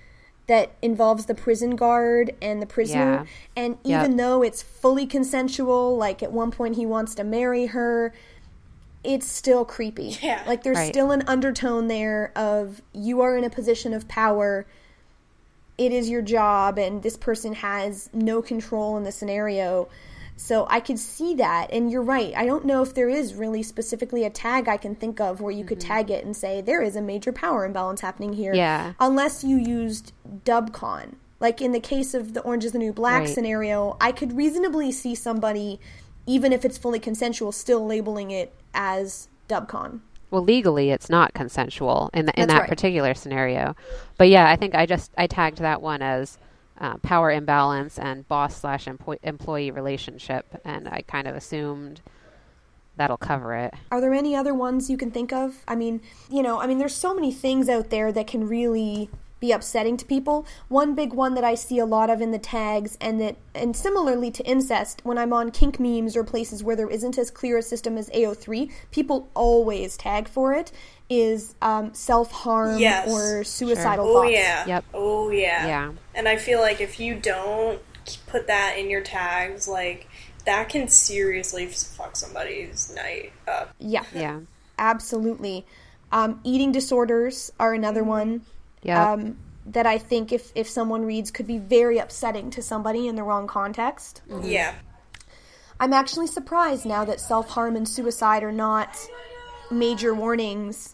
[SPEAKER 1] that involves the prison guard and the prisoner.
[SPEAKER 3] Yeah.
[SPEAKER 1] And
[SPEAKER 3] Yep.
[SPEAKER 1] even though it's fully consensual, like at one point he wants to marry her, it's still creepy.
[SPEAKER 4] Yeah.
[SPEAKER 1] Like there's
[SPEAKER 3] Right.
[SPEAKER 1] still an undertone there of you are in a position of power. It is your job, and this person has no control in the scenario. So I could see that, and you're right. I don't know if there is really specifically a tag I can think of where you could tag it and say there is a major power imbalance happening here.
[SPEAKER 3] Yeah.
[SPEAKER 1] Unless you used dubcon. Like in the case of the Orange is the New Black
[SPEAKER 3] Right.
[SPEAKER 1] scenario, I could reasonably see somebody, even if it's fully consensual, still labeling it as dubcon.
[SPEAKER 3] Well, legally, it's not consensual in
[SPEAKER 1] That's
[SPEAKER 3] that
[SPEAKER 1] right.
[SPEAKER 3] particular scenario. But yeah, I think I tagged that one as power imbalance and boss/employee relationship, and I kind of assumed that'll cover it.
[SPEAKER 1] Are there any other ones you can think of? I mean, there's so many things out there that can really be upsetting to people. One big one that I see a lot of in the tags, and similarly to incest, when I'm on kink memes or places where there isn't as clear a system as AO3, people always tag for it, is self-harm
[SPEAKER 4] Yes.
[SPEAKER 1] or suicidal
[SPEAKER 4] Oh
[SPEAKER 1] thoughts.
[SPEAKER 4] yeah.
[SPEAKER 3] Yep.
[SPEAKER 4] Oh yeah.
[SPEAKER 3] Yeah.
[SPEAKER 4] And I feel like if you don't put that in your tags, like that can seriously fuck somebody's night up.
[SPEAKER 1] Yeah,
[SPEAKER 3] Yeah.
[SPEAKER 1] absolutely. Eating disorders are another one.
[SPEAKER 3] Yeah.
[SPEAKER 1] That I think if someone reads could be very upsetting to somebody in the wrong context.
[SPEAKER 4] Yeah.
[SPEAKER 1] I'm actually surprised now that self-harm and suicide are not major warnings,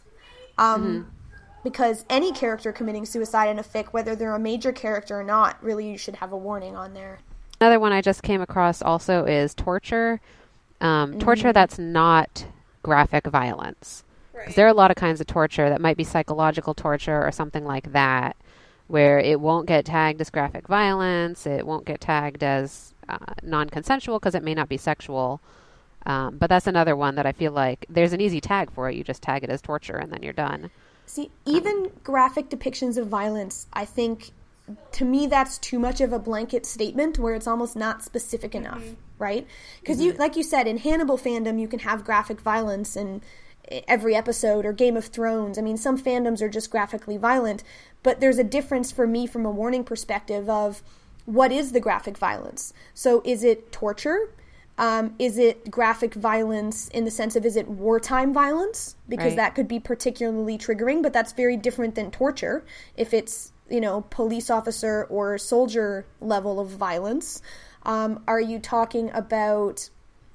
[SPEAKER 1] because any character committing suicide in a fic, whether they're a major character or not, really you should have a warning on there.
[SPEAKER 3] Another one I just came across also is torture. Torture that's not graphic violence. 'Cause
[SPEAKER 4] Right.
[SPEAKER 3] there are a lot of kinds of torture that might be psychological torture or something like that, where it won't get tagged as graphic violence, it won't get tagged as non-consensual because it may not be sexual. But that's another one that I feel like there's an easy tag for it. You just tag it as torture and then you're done.
[SPEAKER 1] See, even graphic depictions of violence, I think, to me, that's too much of a blanket statement where it's almost not specific enough, right? Because like you said, in Hannibal fandom, you can have graphic violence in every episode, or Game of Thrones. I mean, some fandoms are just graphically violent, but there's a difference for me from a warning perspective of what is the graphic violence. So is it torture? Is it graphic violence in the sense of, is it wartime violence? Because
[SPEAKER 3] Right.
[SPEAKER 1] that could be particularly triggering, but that's very different than torture if it's, police officer or soldier level of violence. Are you talking about,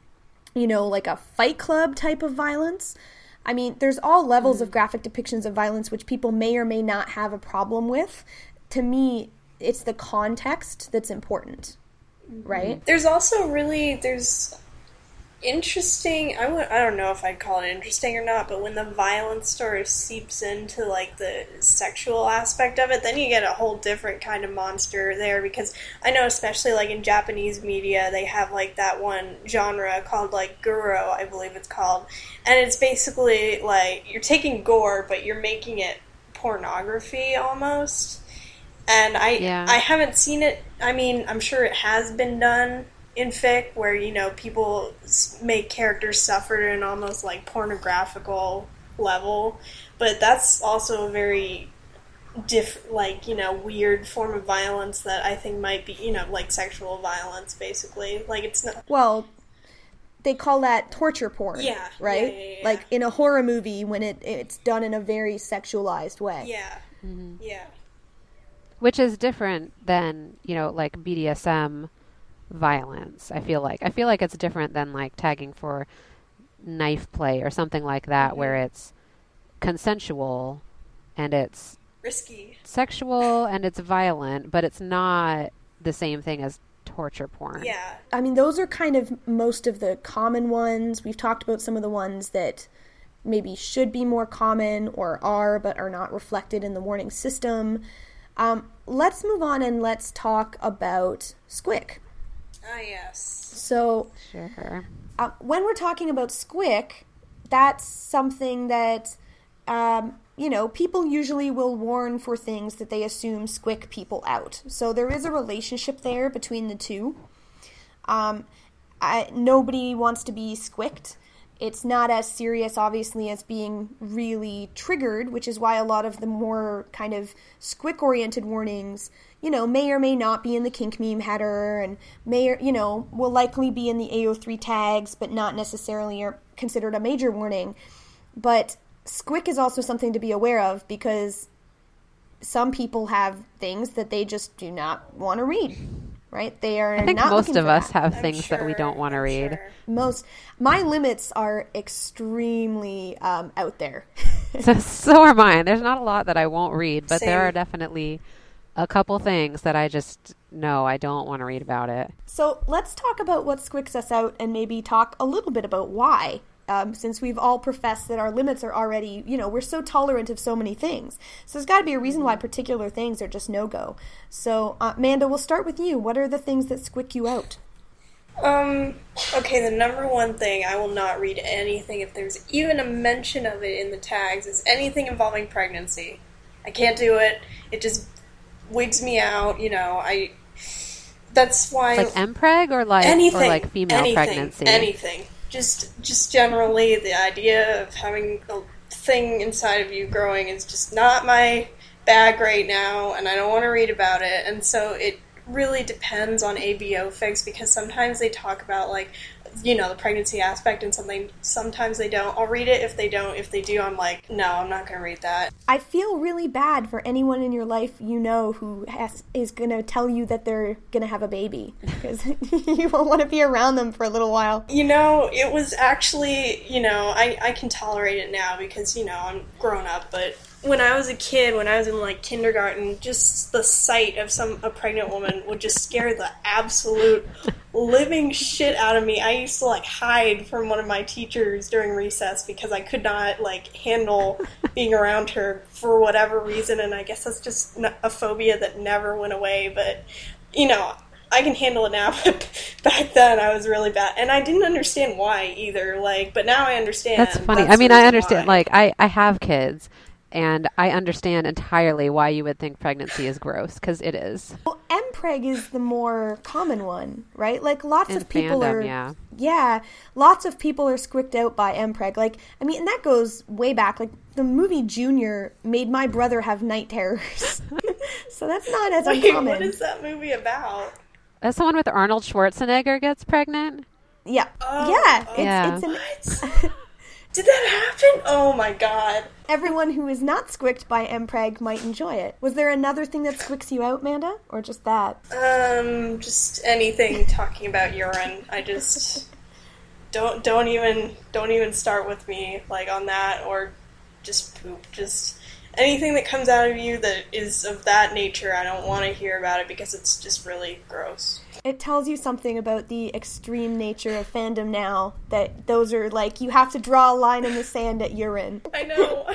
[SPEAKER 1] like a Fight Club type of violence? I mean, there's all levels of graphic depictions of violence which people may or may not have a problem with. To me, it's the context that's important, right?
[SPEAKER 4] There's also there's interesting, I don't know if I'd call it interesting or not, but when the violence sort of seeps into like the sexual aspect of it, then you get a whole different kind of monster there, because I know especially like in Japanese media they have like that one genre called like Guro, I believe it's called, and it's basically like you're taking gore but you're making it pornography almost. And I haven't seen it. I mean, I'm sure it has been done in fic where, people make characters suffer at an almost like pornographical level. But that's also a very weird form of violence that I think might be, like sexual violence, basically. Like, it's not...
[SPEAKER 1] Well, they call that torture porn,
[SPEAKER 4] Yeah,
[SPEAKER 1] right?
[SPEAKER 4] yeah.
[SPEAKER 1] Like in a horror movie when it's done in a very sexualized way.
[SPEAKER 4] Yeah. Yeah.
[SPEAKER 3] Which is different than, like BDSM violence, I feel like. I feel like it's different than, like, tagging for knife play or something like that, where it's consensual and it's
[SPEAKER 4] Risky.
[SPEAKER 3] sexual and it's violent, but it's not the same thing as torture porn.
[SPEAKER 4] Yeah.
[SPEAKER 1] I mean, those are kind of most of the common ones. We've talked about some of the ones that maybe should be more common or are, but are not reflected in the warning system. Let's move on and let's talk about Squick.
[SPEAKER 4] Ah, yes.
[SPEAKER 1] So,
[SPEAKER 3] Sure.
[SPEAKER 1] when we're talking about Squick, that's something that, people usually will warn for things that they assume Squick people out. So there is a relationship there between the two. Nobody wants to be squicked, It's not as serious, obviously, as being really triggered, which is why a lot of the more kind of squick-oriented warnings, may or may not be in the kink meme header, and will likely be in the AO3 tags, but not necessarily are considered a major warning. But squick is also something to be aware of, because some people have things that they just do not want to read. Right? They are
[SPEAKER 3] I think
[SPEAKER 1] not
[SPEAKER 3] most
[SPEAKER 1] looking
[SPEAKER 3] of
[SPEAKER 1] for
[SPEAKER 3] us
[SPEAKER 1] that.
[SPEAKER 3] have things that we don't want to read.
[SPEAKER 1] My limits are extremely out there.
[SPEAKER 3] So are mine. There's not a lot that I won't read, but there
[SPEAKER 4] Same.
[SPEAKER 3] are definitely a couple things that I just know I don't want to read about it.
[SPEAKER 1] So let's talk about what squicks us out, and maybe talk a little bit about why. Since we've all professed that our limits are already, we're so tolerant of so many things. So there's got to be a reason why particular things are just no-go. So, Amanda, we'll start with you. What are the things that squick you out?
[SPEAKER 4] Okay, the number one thing, I will not read anything if there's even a mention of it in the tags, is anything involving pregnancy. I can't do it. It just wigs me out, that's why...
[SPEAKER 3] Like MPreg or like
[SPEAKER 4] anything,
[SPEAKER 3] or like female pregnancy?
[SPEAKER 4] Anything. Just generally, the idea of having a thing inside of you growing is just not my bag right now, and I don't want to read about it. And so it really depends on ABO figs, because sometimes they talk about, like, the pregnancy aspect and something. Sometimes they don't. I'll read it if they don't. If they do, I'm like, no, I'm not going to read that.
[SPEAKER 1] I feel really bad for anyone in your life who is going to tell you that they're going to have a baby, because you won't want to be around them for a little while.
[SPEAKER 4] It was actually, I can tolerate it now because, I'm grown up, but when I was a kid, when I was in, like, kindergarten, just the sight of a pregnant woman would just scare the absolute living shit out of me. I used to, like, hide from one of my teachers during recess because I could not, like, handle being around her for whatever reason, and I guess that's just a phobia that never went away, but, I can handle it now, but back then I was really bad, and I didn't understand why either, but now I understand.
[SPEAKER 3] That's funny.
[SPEAKER 4] That's the
[SPEAKER 3] I
[SPEAKER 4] reason
[SPEAKER 3] understand,
[SPEAKER 4] why.
[SPEAKER 3] I have kids, and I understand entirely why you would think pregnancy is gross, because it is.
[SPEAKER 1] Well, MPreg is the more common one, right? Like, lots
[SPEAKER 3] In
[SPEAKER 1] of people
[SPEAKER 3] fandom,
[SPEAKER 1] are... Yeah, lots of people are squicked out by MPreg. And that goes way back. Like, the movie Junior made my brother have night terrors. So that's not as
[SPEAKER 4] Wait,
[SPEAKER 1] uncommon.
[SPEAKER 4] what is that movie about?
[SPEAKER 3] That's the one with Arnold Schwarzenegger gets pregnant?
[SPEAKER 1] Yeah.
[SPEAKER 4] Oh,
[SPEAKER 1] yeah.
[SPEAKER 4] oh,
[SPEAKER 1] It's
[SPEAKER 4] What? Did that happen? Oh my god.
[SPEAKER 1] Everyone who is not squicked by MPreg might enjoy it. Was there another thing that squicks you out, Manda? Or just that?
[SPEAKER 4] Just anything talking about urine. I just don't even start with me on that, or just poop. Just anything that comes out of you that is of that nature, I don't want to hear about it because it's just really gross.
[SPEAKER 1] It tells you something about the extreme nature of fandom now, that those are you have to draw a line in the sand at urine.
[SPEAKER 4] I know.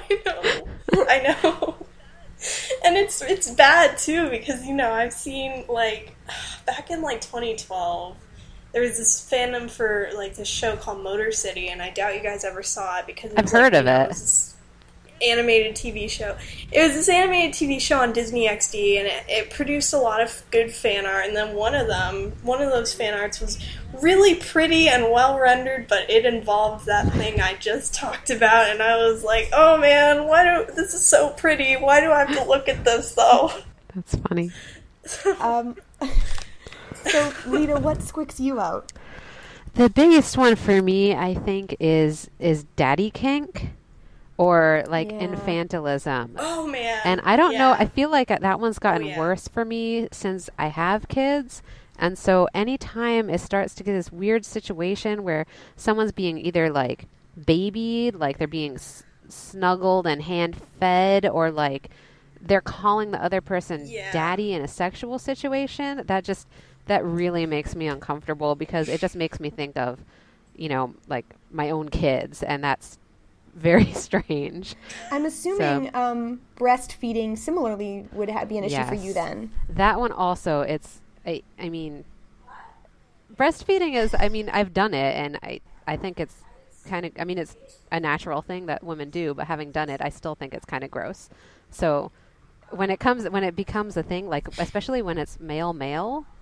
[SPEAKER 4] And it's bad too, because I've seen back in 2012 there was this fandom for this show called Motor City, and I doubt you guys ever saw it because
[SPEAKER 3] I've heard of it.
[SPEAKER 4] It was this animated TV show. It was this animated TV show on Disney XD, and it produced a lot of good fan art, and then one of those fan arts was really pretty and well rendered, but it involved that thing I just talked about, and I was like, oh man, this is so pretty, why do I have to look at this though?
[SPEAKER 3] That's funny.
[SPEAKER 1] So, Lita, what squicks you out?
[SPEAKER 3] The biggest one for me, I think, is daddy kink. Or infantilism.
[SPEAKER 4] Oh man.
[SPEAKER 3] And I don't know,
[SPEAKER 4] Yeah.
[SPEAKER 3] I feel like that one's gotten
[SPEAKER 4] yeah.
[SPEAKER 3] worse for me since I have kids. And so anytime it starts to get this weird situation where someone's being either babied, they're being snuggled and hand fed, or they're calling the other person
[SPEAKER 4] Yeah.
[SPEAKER 3] daddy in a sexual situation, that really makes me uncomfortable, because it just makes me think of, my own kids, and that's very strange.
[SPEAKER 1] I'm assuming breastfeeding similarly would be an issue for you
[SPEAKER 3] Yes.
[SPEAKER 1] then.
[SPEAKER 3] That one also, I mean, breastfeeding is, I've done it, and I think it's it's a natural thing that women do, but having done it, I still think it's kind of gross. So when it becomes a thing, especially when it's male,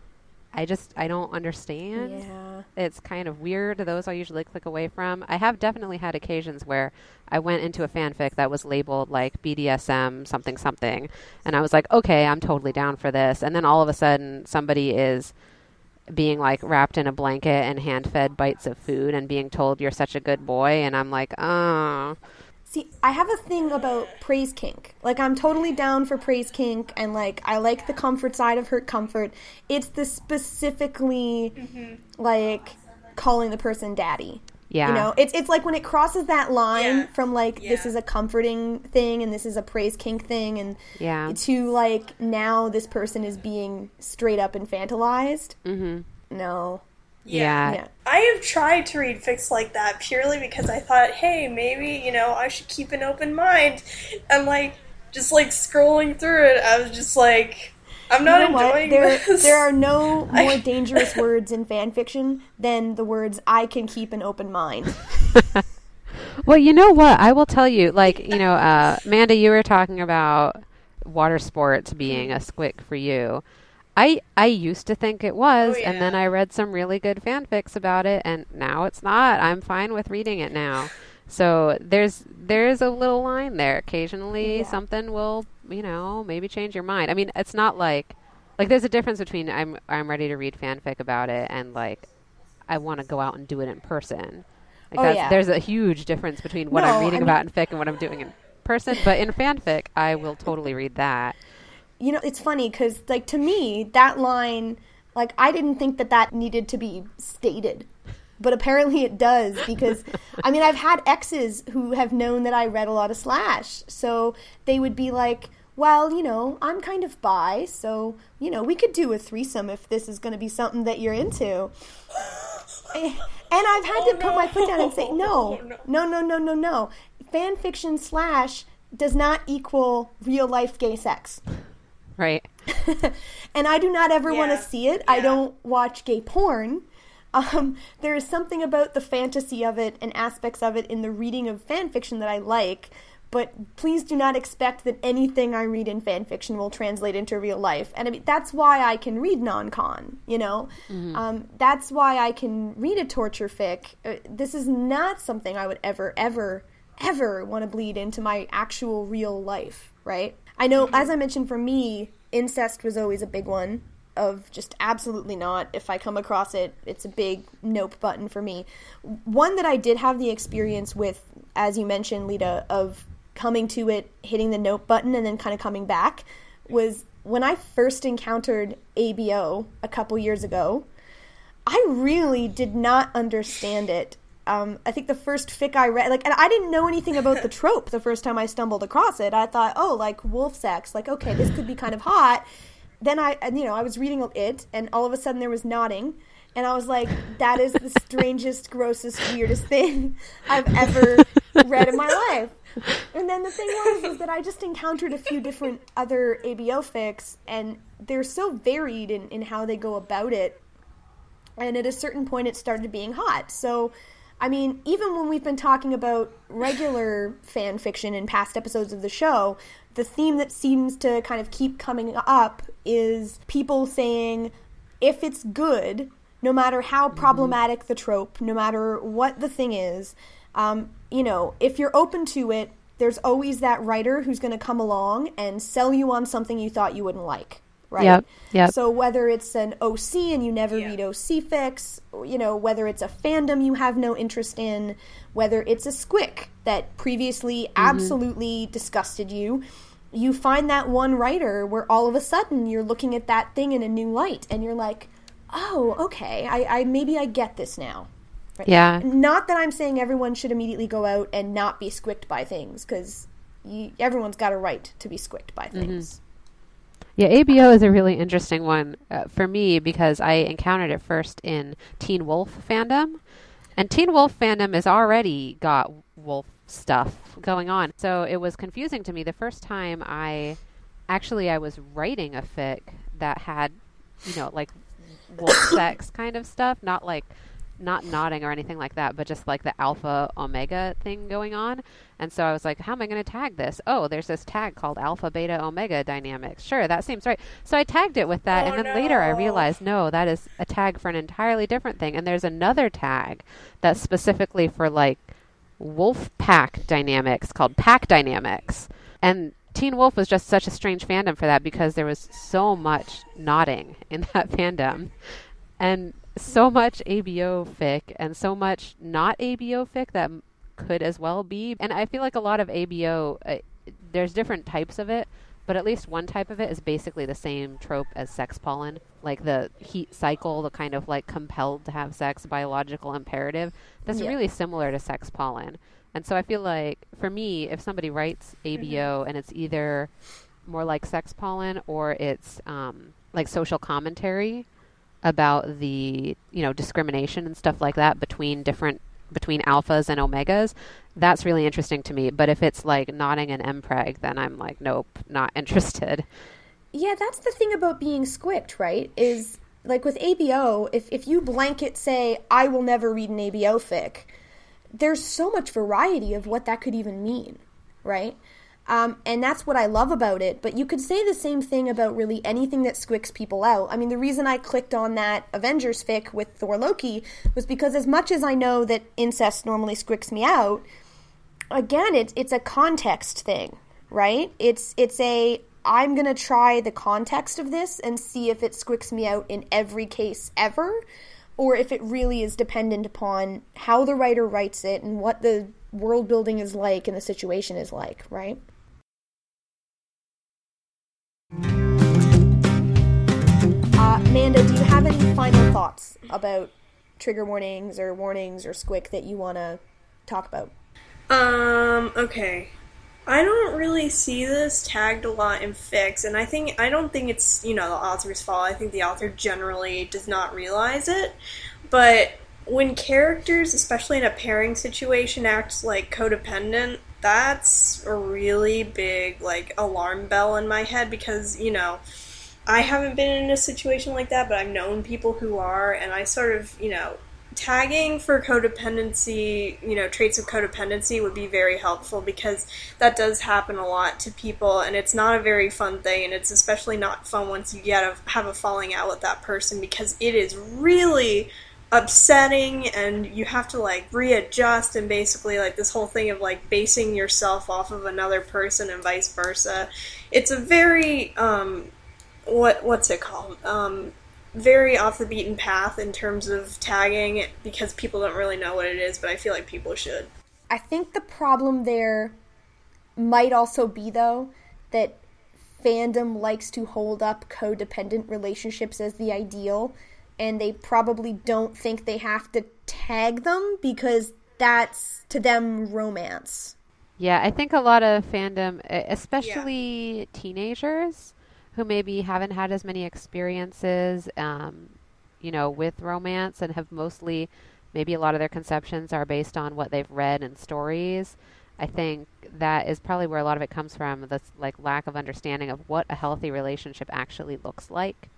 [SPEAKER 3] I don't understand.
[SPEAKER 1] Yeah.
[SPEAKER 3] It's kind of weird. Those I usually click away from. I have definitely had occasions where I went into a fanfic that was labeled like BDSM something something, and I was like, okay, I'm totally down for this. And then all of a sudden, somebody is being like wrapped in a blanket and hand-fed bites of food and being told you're such a good boy, and I'm like, oh.
[SPEAKER 1] See, I have a thing about praise kink. Like, I'm totally down for praise kink, and, like, I like the comfort side of hurt comfort. It's the specifically, like, calling the person daddy.
[SPEAKER 3] Yeah.
[SPEAKER 1] You know, it's like when it crosses that line
[SPEAKER 4] Yeah.
[SPEAKER 1] from, like, this
[SPEAKER 4] Yeah.
[SPEAKER 1] is a comforting thing and this is a praise kink thing, and
[SPEAKER 3] Yeah.
[SPEAKER 1] to, like, now this person is being straight up infantilized.
[SPEAKER 3] Mm-hmm.
[SPEAKER 1] No.
[SPEAKER 3] Yeah.
[SPEAKER 1] Yeah.
[SPEAKER 4] I have tried to read fics like that purely because I thought, hey, maybe, I should keep an open mind. And, just, scrolling through it, I was just like, I'm not
[SPEAKER 1] You know what?
[SPEAKER 4] enjoying this.
[SPEAKER 1] There are no more dangerous words in fan fiction than the words "I can keep an open mind."
[SPEAKER 3] Well, you know what? I will tell you, Amanda, you were talking about water sports being a squick for you. I used to think it was,
[SPEAKER 4] Oh,
[SPEAKER 3] and then
[SPEAKER 4] yeah.
[SPEAKER 3] I read some really good fanfics about it, and now it's not. I'm fine with reading it now. So there's a little line there. Occasionally,
[SPEAKER 1] Yeah.
[SPEAKER 3] something will, maybe change your mind. I mean, it's not like there's a difference between I'm ready to read fanfic about it and I want to go out and do it in person.
[SPEAKER 1] Yeah.
[SPEAKER 3] There's a huge difference between what
[SPEAKER 1] No,
[SPEAKER 3] I'm reading
[SPEAKER 1] I mean-
[SPEAKER 3] about in fic and what I'm doing in person. But in fanfic, I will totally read that.
[SPEAKER 1] You know, it's funny because, to me, that line, I didn't think that needed to be stated. But apparently it does because, I mean, I've had exes who have known that I read a lot of Slash. So they would be like, well, I'm kind of bi, so, we could do a threesome if this is going to be something that you're into. And I've had to put my foot down and say, no. Fan fiction Slash does not equal real life gay sex.
[SPEAKER 3] Right.
[SPEAKER 1] And I do not ever want to
[SPEAKER 4] Yeah.
[SPEAKER 1] see it. I
[SPEAKER 4] Yeah.
[SPEAKER 1] don't watch gay porn. There is something about the fantasy of it and aspects of it in the reading of fan fiction that I like, but please do not expect that anything I read in fan fiction will translate into real life. And I mean, that's why I can read non-con, That's why I can read a torture fic. This is not something I would ever want to bleed into my actual real life, right? I know, as I mentioned, for me, incest was always a big one of just absolutely not. If I come across it, it's a big nope button for me. One that I did have the experience with, as you mentioned, Lita, of coming to it, hitting the nope button, and then kind of coming back, was when I first encountered ABO a couple years ago. I really did not understand it. I think the first fic I read, and I didn't know anything about the trope the first time I stumbled across it. I thought, wolf sex, okay, this could be kind of hot. Then I was reading it, and all of a sudden there was nodding, and I was like, that is the strangest, grossest, weirdest thing I've ever read in my life. And then the thing was that I just encountered a few different other ABO fics, and they're so varied in how they go about it. And at a certain point, it started being hot. So, I mean, even when we've been talking about regular fan fiction in past episodes of the show, the theme that seems to kind of keep coming up is people saying, if it's good, no matter how problematic the trope, no matter what the thing is, if you're open to it, there's always that writer who's going to come along and sell you on something you thought you wouldn't like. Right?
[SPEAKER 3] Yep.
[SPEAKER 1] So whether it's an OC and you never
[SPEAKER 4] Yeah.
[SPEAKER 1] read OC fics, whether it's a fandom you have no interest in, whether it's a squick that previously absolutely disgusted you, you find that one writer where all of a sudden you're looking at that thing in a new light and you're like, oh, okay, I maybe I get this now. Right?
[SPEAKER 3] Yeah.
[SPEAKER 1] Not that I'm saying everyone should immediately go out and not be squicked by things, because everyone's got a right to be squicked by things.
[SPEAKER 3] Yeah, ABO is a really interesting one for me because I encountered it first in Teen Wolf fandom. And Teen Wolf fandom has already got wolf stuff going on. So it was confusing to me the first time I was writing a fic that had, wolf sex kind of stuff, not not nodding or anything like that, but just like the alpha omega thing going on. And so I was like, how am I going to tag this? Oh, there's this tag called alpha beta omega dynamics. Sure, that seems right. So I tagged it with that.
[SPEAKER 4] Oh,
[SPEAKER 3] and then later I
[SPEAKER 4] no.
[SPEAKER 3] realized, no, that is a tag for an entirely different thing. And there's another tag that's specifically for like wolf pack dynamics called pack dynamics. And Teen Wolf was just such a strange fandom for that because there was so much nodding in that fandom. And so much ABO fic and so much not ABO fic that could as well be. And I feel like a lot of ABO, there's different types of it, but at least one type of it is basically the same trope as sex pollen, like the heat cycle, the kind of like compelled to have sex biological imperative. That's really similar to sex pollen. And so I feel like for me, if somebody writes ABO and it's either more like sex pollen or it's like social commentary about the, you know, discrimination and stuff like that between alphas and omegas, that's really interesting to me. But if it's like nodding an MPreg, then I'm like, nope, not interested.
[SPEAKER 1] Yeah, that's the thing about being squicked, right? Is like with ABO, if you blanket say, I will never read an ABO fic, there's so much variety of what that could even mean, right? And that's what I love about it. But you could say the same thing about really anything that squicks people out. I mean, the reason I clicked on that Avengers fic with Thor Loki was because as much as I know that incest normally squicks me out, again, it's a context thing, right? It's a, I'm going to try the context of this and see if it squicks me out in every case ever, or if it really is dependent upon how the writer writes it and what the world building is like and the situation is like, right? Amanda, do you have any final thoughts about trigger warnings or squick that you want to talk about?
[SPEAKER 4] Okay. I don't really see this tagged a lot in fics, and I don't think it's, you know, the author's fault. I think the author generally does not realize it. But when characters, especially in a pairing situation, act like codependent, that's a really big, like, alarm bell in my head because, you know, I haven't been in a situation like that, but I've known people who are, and I sort of, you know, tagging for codependency, you know, traits of codependency would be very helpful because that does happen a lot to people, and it's not a very fun thing, and it's especially not fun once you have a falling out with that person because it is really upsetting and you have to like readjust and basically like this whole thing of like basing yourself off of another person and vice versa. It's a very what's it called? Very off the beaten path in terms of tagging because people don't really know what it is, but I feel like people should.
[SPEAKER 1] I think the problem there might also be, though, that fandom likes to hold up codependent relationships as the ideal, and they probably don't think they have to tag them because that's, to them, romance.
[SPEAKER 3] Yeah, I think a lot of fandom, especially teenagers, who maybe haven't had as many experiences, you know, with romance and have mostly, maybe a lot of their conceptions are based on what they've read in stories. I think that is probably where a lot of it comes from, this like lack of understanding of what a healthy relationship actually looks like,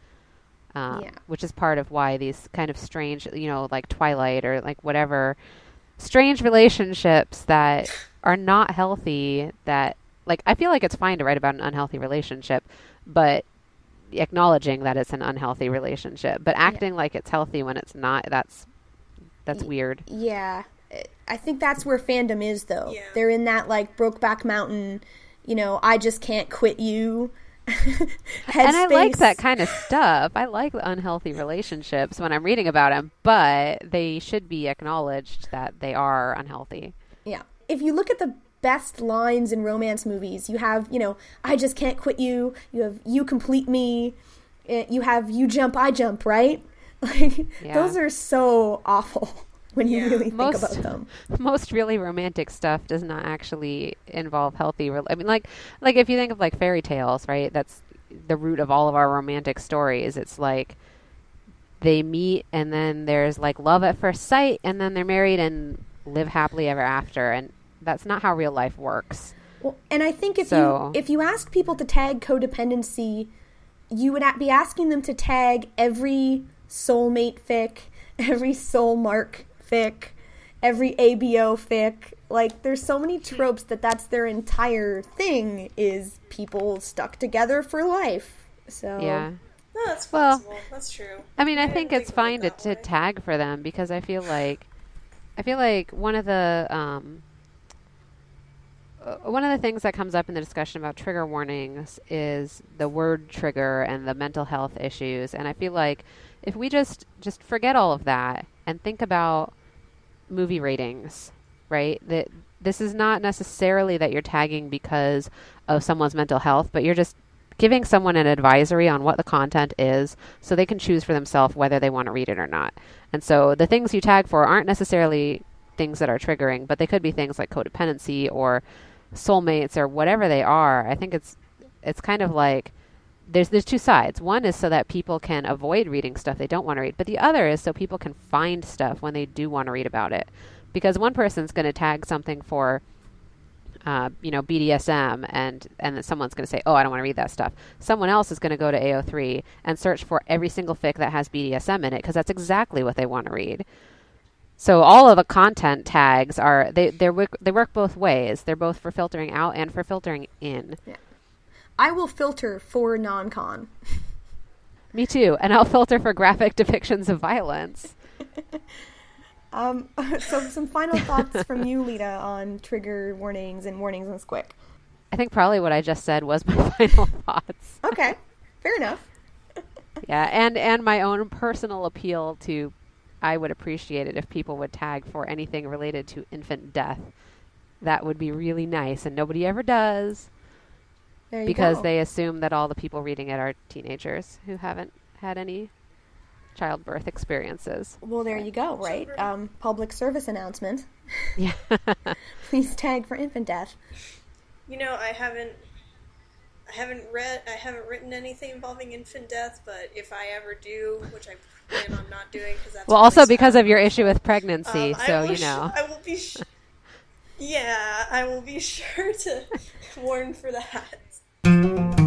[SPEAKER 3] which is part of why these kind of strange, you know, like Twilight or like whatever, strange relationships that are not healthy, that like, I feel like it's fine to write about an unhealthy relationship, but acknowledging that it's an unhealthy relationship, but acting like it's healthy when it's not, that's weird. Yeah.
[SPEAKER 1] I think that's where fandom is, though.
[SPEAKER 4] Yeah.
[SPEAKER 1] They're in that, like, Brokeback Mountain, you know, I just can't quit you headspace.
[SPEAKER 3] And I like that kind of stuff. I like the unhealthy relationships when I'm reading about them, but they should be acknowledged that they are unhealthy.
[SPEAKER 1] Yeah. If you look at the best lines in romance movies, you have, you know, I just can't quit you. You have you complete me. You have you jump, I jump, right? Like, those are so awful when you really think about them.
[SPEAKER 3] Most really romantic stuff does not actually involve healthy. I mean, like if you think of like fairy tales, right? That's the root of all of our romantic stories. It's like they meet and then there's like love at first sight and then they're married and live happily ever after, and that's not how real life works.
[SPEAKER 1] Well, and I think if you ask people to tag codependency, you would be asking them to tag every soulmate fic every Soul Mark fic, every ABO fic. Like, there's so many tropes that's their entire thing, is people stuck together for life. So
[SPEAKER 3] Yeah.
[SPEAKER 4] No, that's
[SPEAKER 3] Well,
[SPEAKER 4] possible. That's true.
[SPEAKER 3] I mean, I
[SPEAKER 4] didn't
[SPEAKER 3] think it's
[SPEAKER 4] about it
[SPEAKER 3] fine
[SPEAKER 4] that
[SPEAKER 3] to
[SPEAKER 4] way.
[SPEAKER 3] tag for them, because I feel like one of the things that comes up in the discussion about trigger warnings is the word trigger and the mental health issues. And I feel like if we just forget all of that and think about movie ratings, right? That this is not necessarily that you're tagging because of someone's mental health, but you're just giving someone an advisory on what the content is so they can choose for themselves whether they want to read it or not. And so the things you tag for aren't necessarily things that are triggering, but they could be things like codependency or soulmates or whatever they are. I think it's kind of like there's two sides. One is so that people can avoid reading stuff they don't want to read, but the other is so people can find stuff when they do want to read about it. Because one person's going to tag something for BDSM, and then someone's going to say, oh, I don't want to read that stuff. Someone else is going to go to AO3 and search for every single fic that has BDSM in it, because that's exactly what they want to read. So all of the content tags they work both ways. They're both for filtering out and for filtering in.
[SPEAKER 1] yeah. I will filter for non-con.
[SPEAKER 3] Me too. And I'll filter for graphic depictions of violence.
[SPEAKER 1] So some final thoughts from you, Lita, on trigger warnings and squick.
[SPEAKER 3] I think probably what I just said was my final thoughts.
[SPEAKER 1] Okay, fair enough.
[SPEAKER 3] Yeah, and my own personal appeal to, I would appreciate it if people would tag for anything related to infant death. That would be really nice, and nobody ever does,
[SPEAKER 1] There you
[SPEAKER 3] because
[SPEAKER 1] go.
[SPEAKER 3] they assume that all the people reading it are teenagers who haven't had any childbirth experiences.
[SPEAKER 1] Well, there you go, right? Public service announcement.
[SPEAKER 3] Yeah.
[SPEAKER 1] Please tag for infant death.
[SPEAKER 4] You know, I haven't written anything involving infant death, but if I ever do, which I plan on not doing, because that's
[SPEAKER 3] Well,
[SPEAKER 4] really
[SPEAKER 3] also because
[SPEAKER 4] sad.
[SPEAKER 3] of your issue with pregnancy,
[SPEAKER 4] I
[SPEAKER 3] so
[SPEAKER 4] will
[SPEAKER 3] you know.
[SPEAKER 4] I will be. Yeah, I will be sure to warn for that.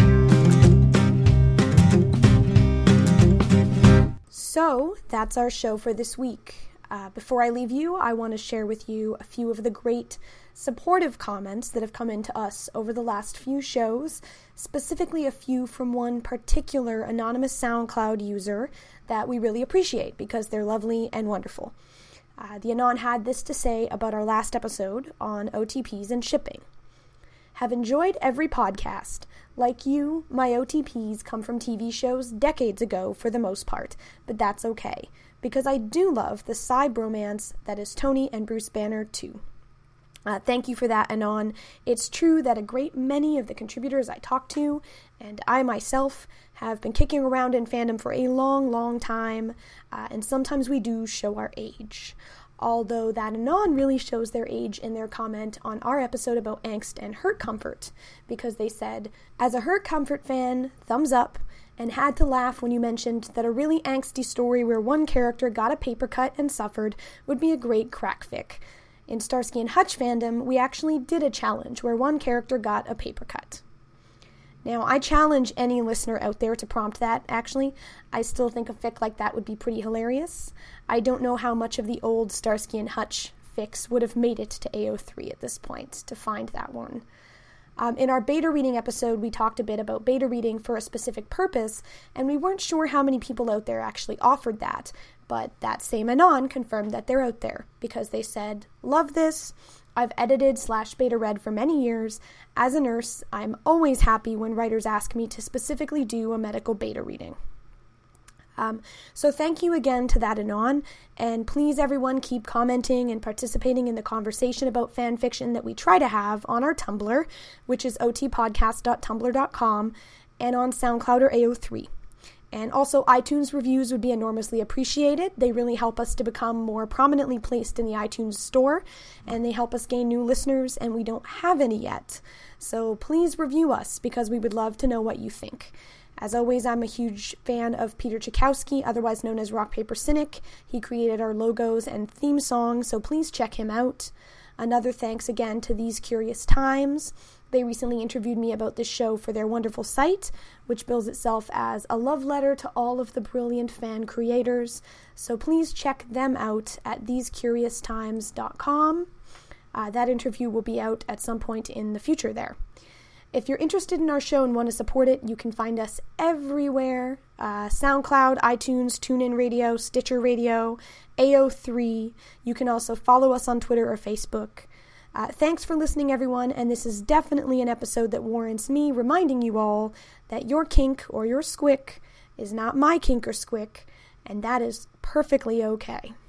[SPEAKER 1] So, that's our show for this week. Before I leave you, I want to share with you a few of the great supportive comments that have come into us over the last few shows, specifically a few from one particular anonymous SoundCloud user that we really appreciate because they're lovely and wonderful. The Anon had this to say about our last episode on OTPs and shipping. Have enjoyed every podcast. Like you, my OTPs come from TV shows decades ago for the most part, but that's okay, because I do love the side bromance that is Tony and Bruce Banner too. Thank you for that, Anon. It's true that a great many of the contributors I talk to, and I myself, have been kicking around in fandom for a long, long time, and sometimes we do show our age. Although that Anon really shows their age in their comment on our episode about angst and hurt comfort, because they said, as a hurt comfort fan, thumbs up, and had to laugh when you mentioned that a really angsty story where one character got a paper cut and suffered would be a great crack fic. In Starsky and Hutch fandom, we actually did a challenge where one character got a paper cut. Now, I challenge any listener out there to prompt that, actually. I still think a fic like that would be pretty hilarious. I don't know how much of the old Starsky and Hutch fics would have made it to AO3 at this point to find that one. In our beta reading episode, we talked a bit about beta reading for a specific purpose, and we weren't sure how many people out there actually offered that, but that same Anon confirmed that they're out there, because they said, love this, I've edited/beta read for many years. As a nurse, I'm always happy when writers ask me to specifically do a medical beta reading. So thank you again to that Anon, and please everyone keep commenting and participating in the conversation about fan fiction that we try to have on our Tumblr, which is otpodcast.tumblr.com, and on SoundCloud or AO3. And also, iTunes reviews would be enormously appreciated. They really help us to become more prominently placed in the iTunes store, and they help us gain new listeners, and we don't have any yet. So please review us, because we would love to know what you think. As always, I'm a huge fan of Peter Tchaikovsky, otherwise known as Rock Paper Cynic. He created our logos and theme song, so please check him out. Another thanks again to These Curious Times. They recently interviewed me about this show for their wonderful site, which bills itself as a love letter to all of the brilliant fan creators. So please check them out at thesecurioustimes.com. That interview will be out at some point in the future there. If you're interested in our show and want to support it, you can find us everywhere. SoundCloud, iTunes, TuneIn Radio, Stitcher Radio, AO3. You can also follow us on Twitter or Facebook. Thanks for listening, everyone, and this is definitely an episode that warrants me reminding you all that your kink or your squick is not my kink or squick, and that is perfectly okay.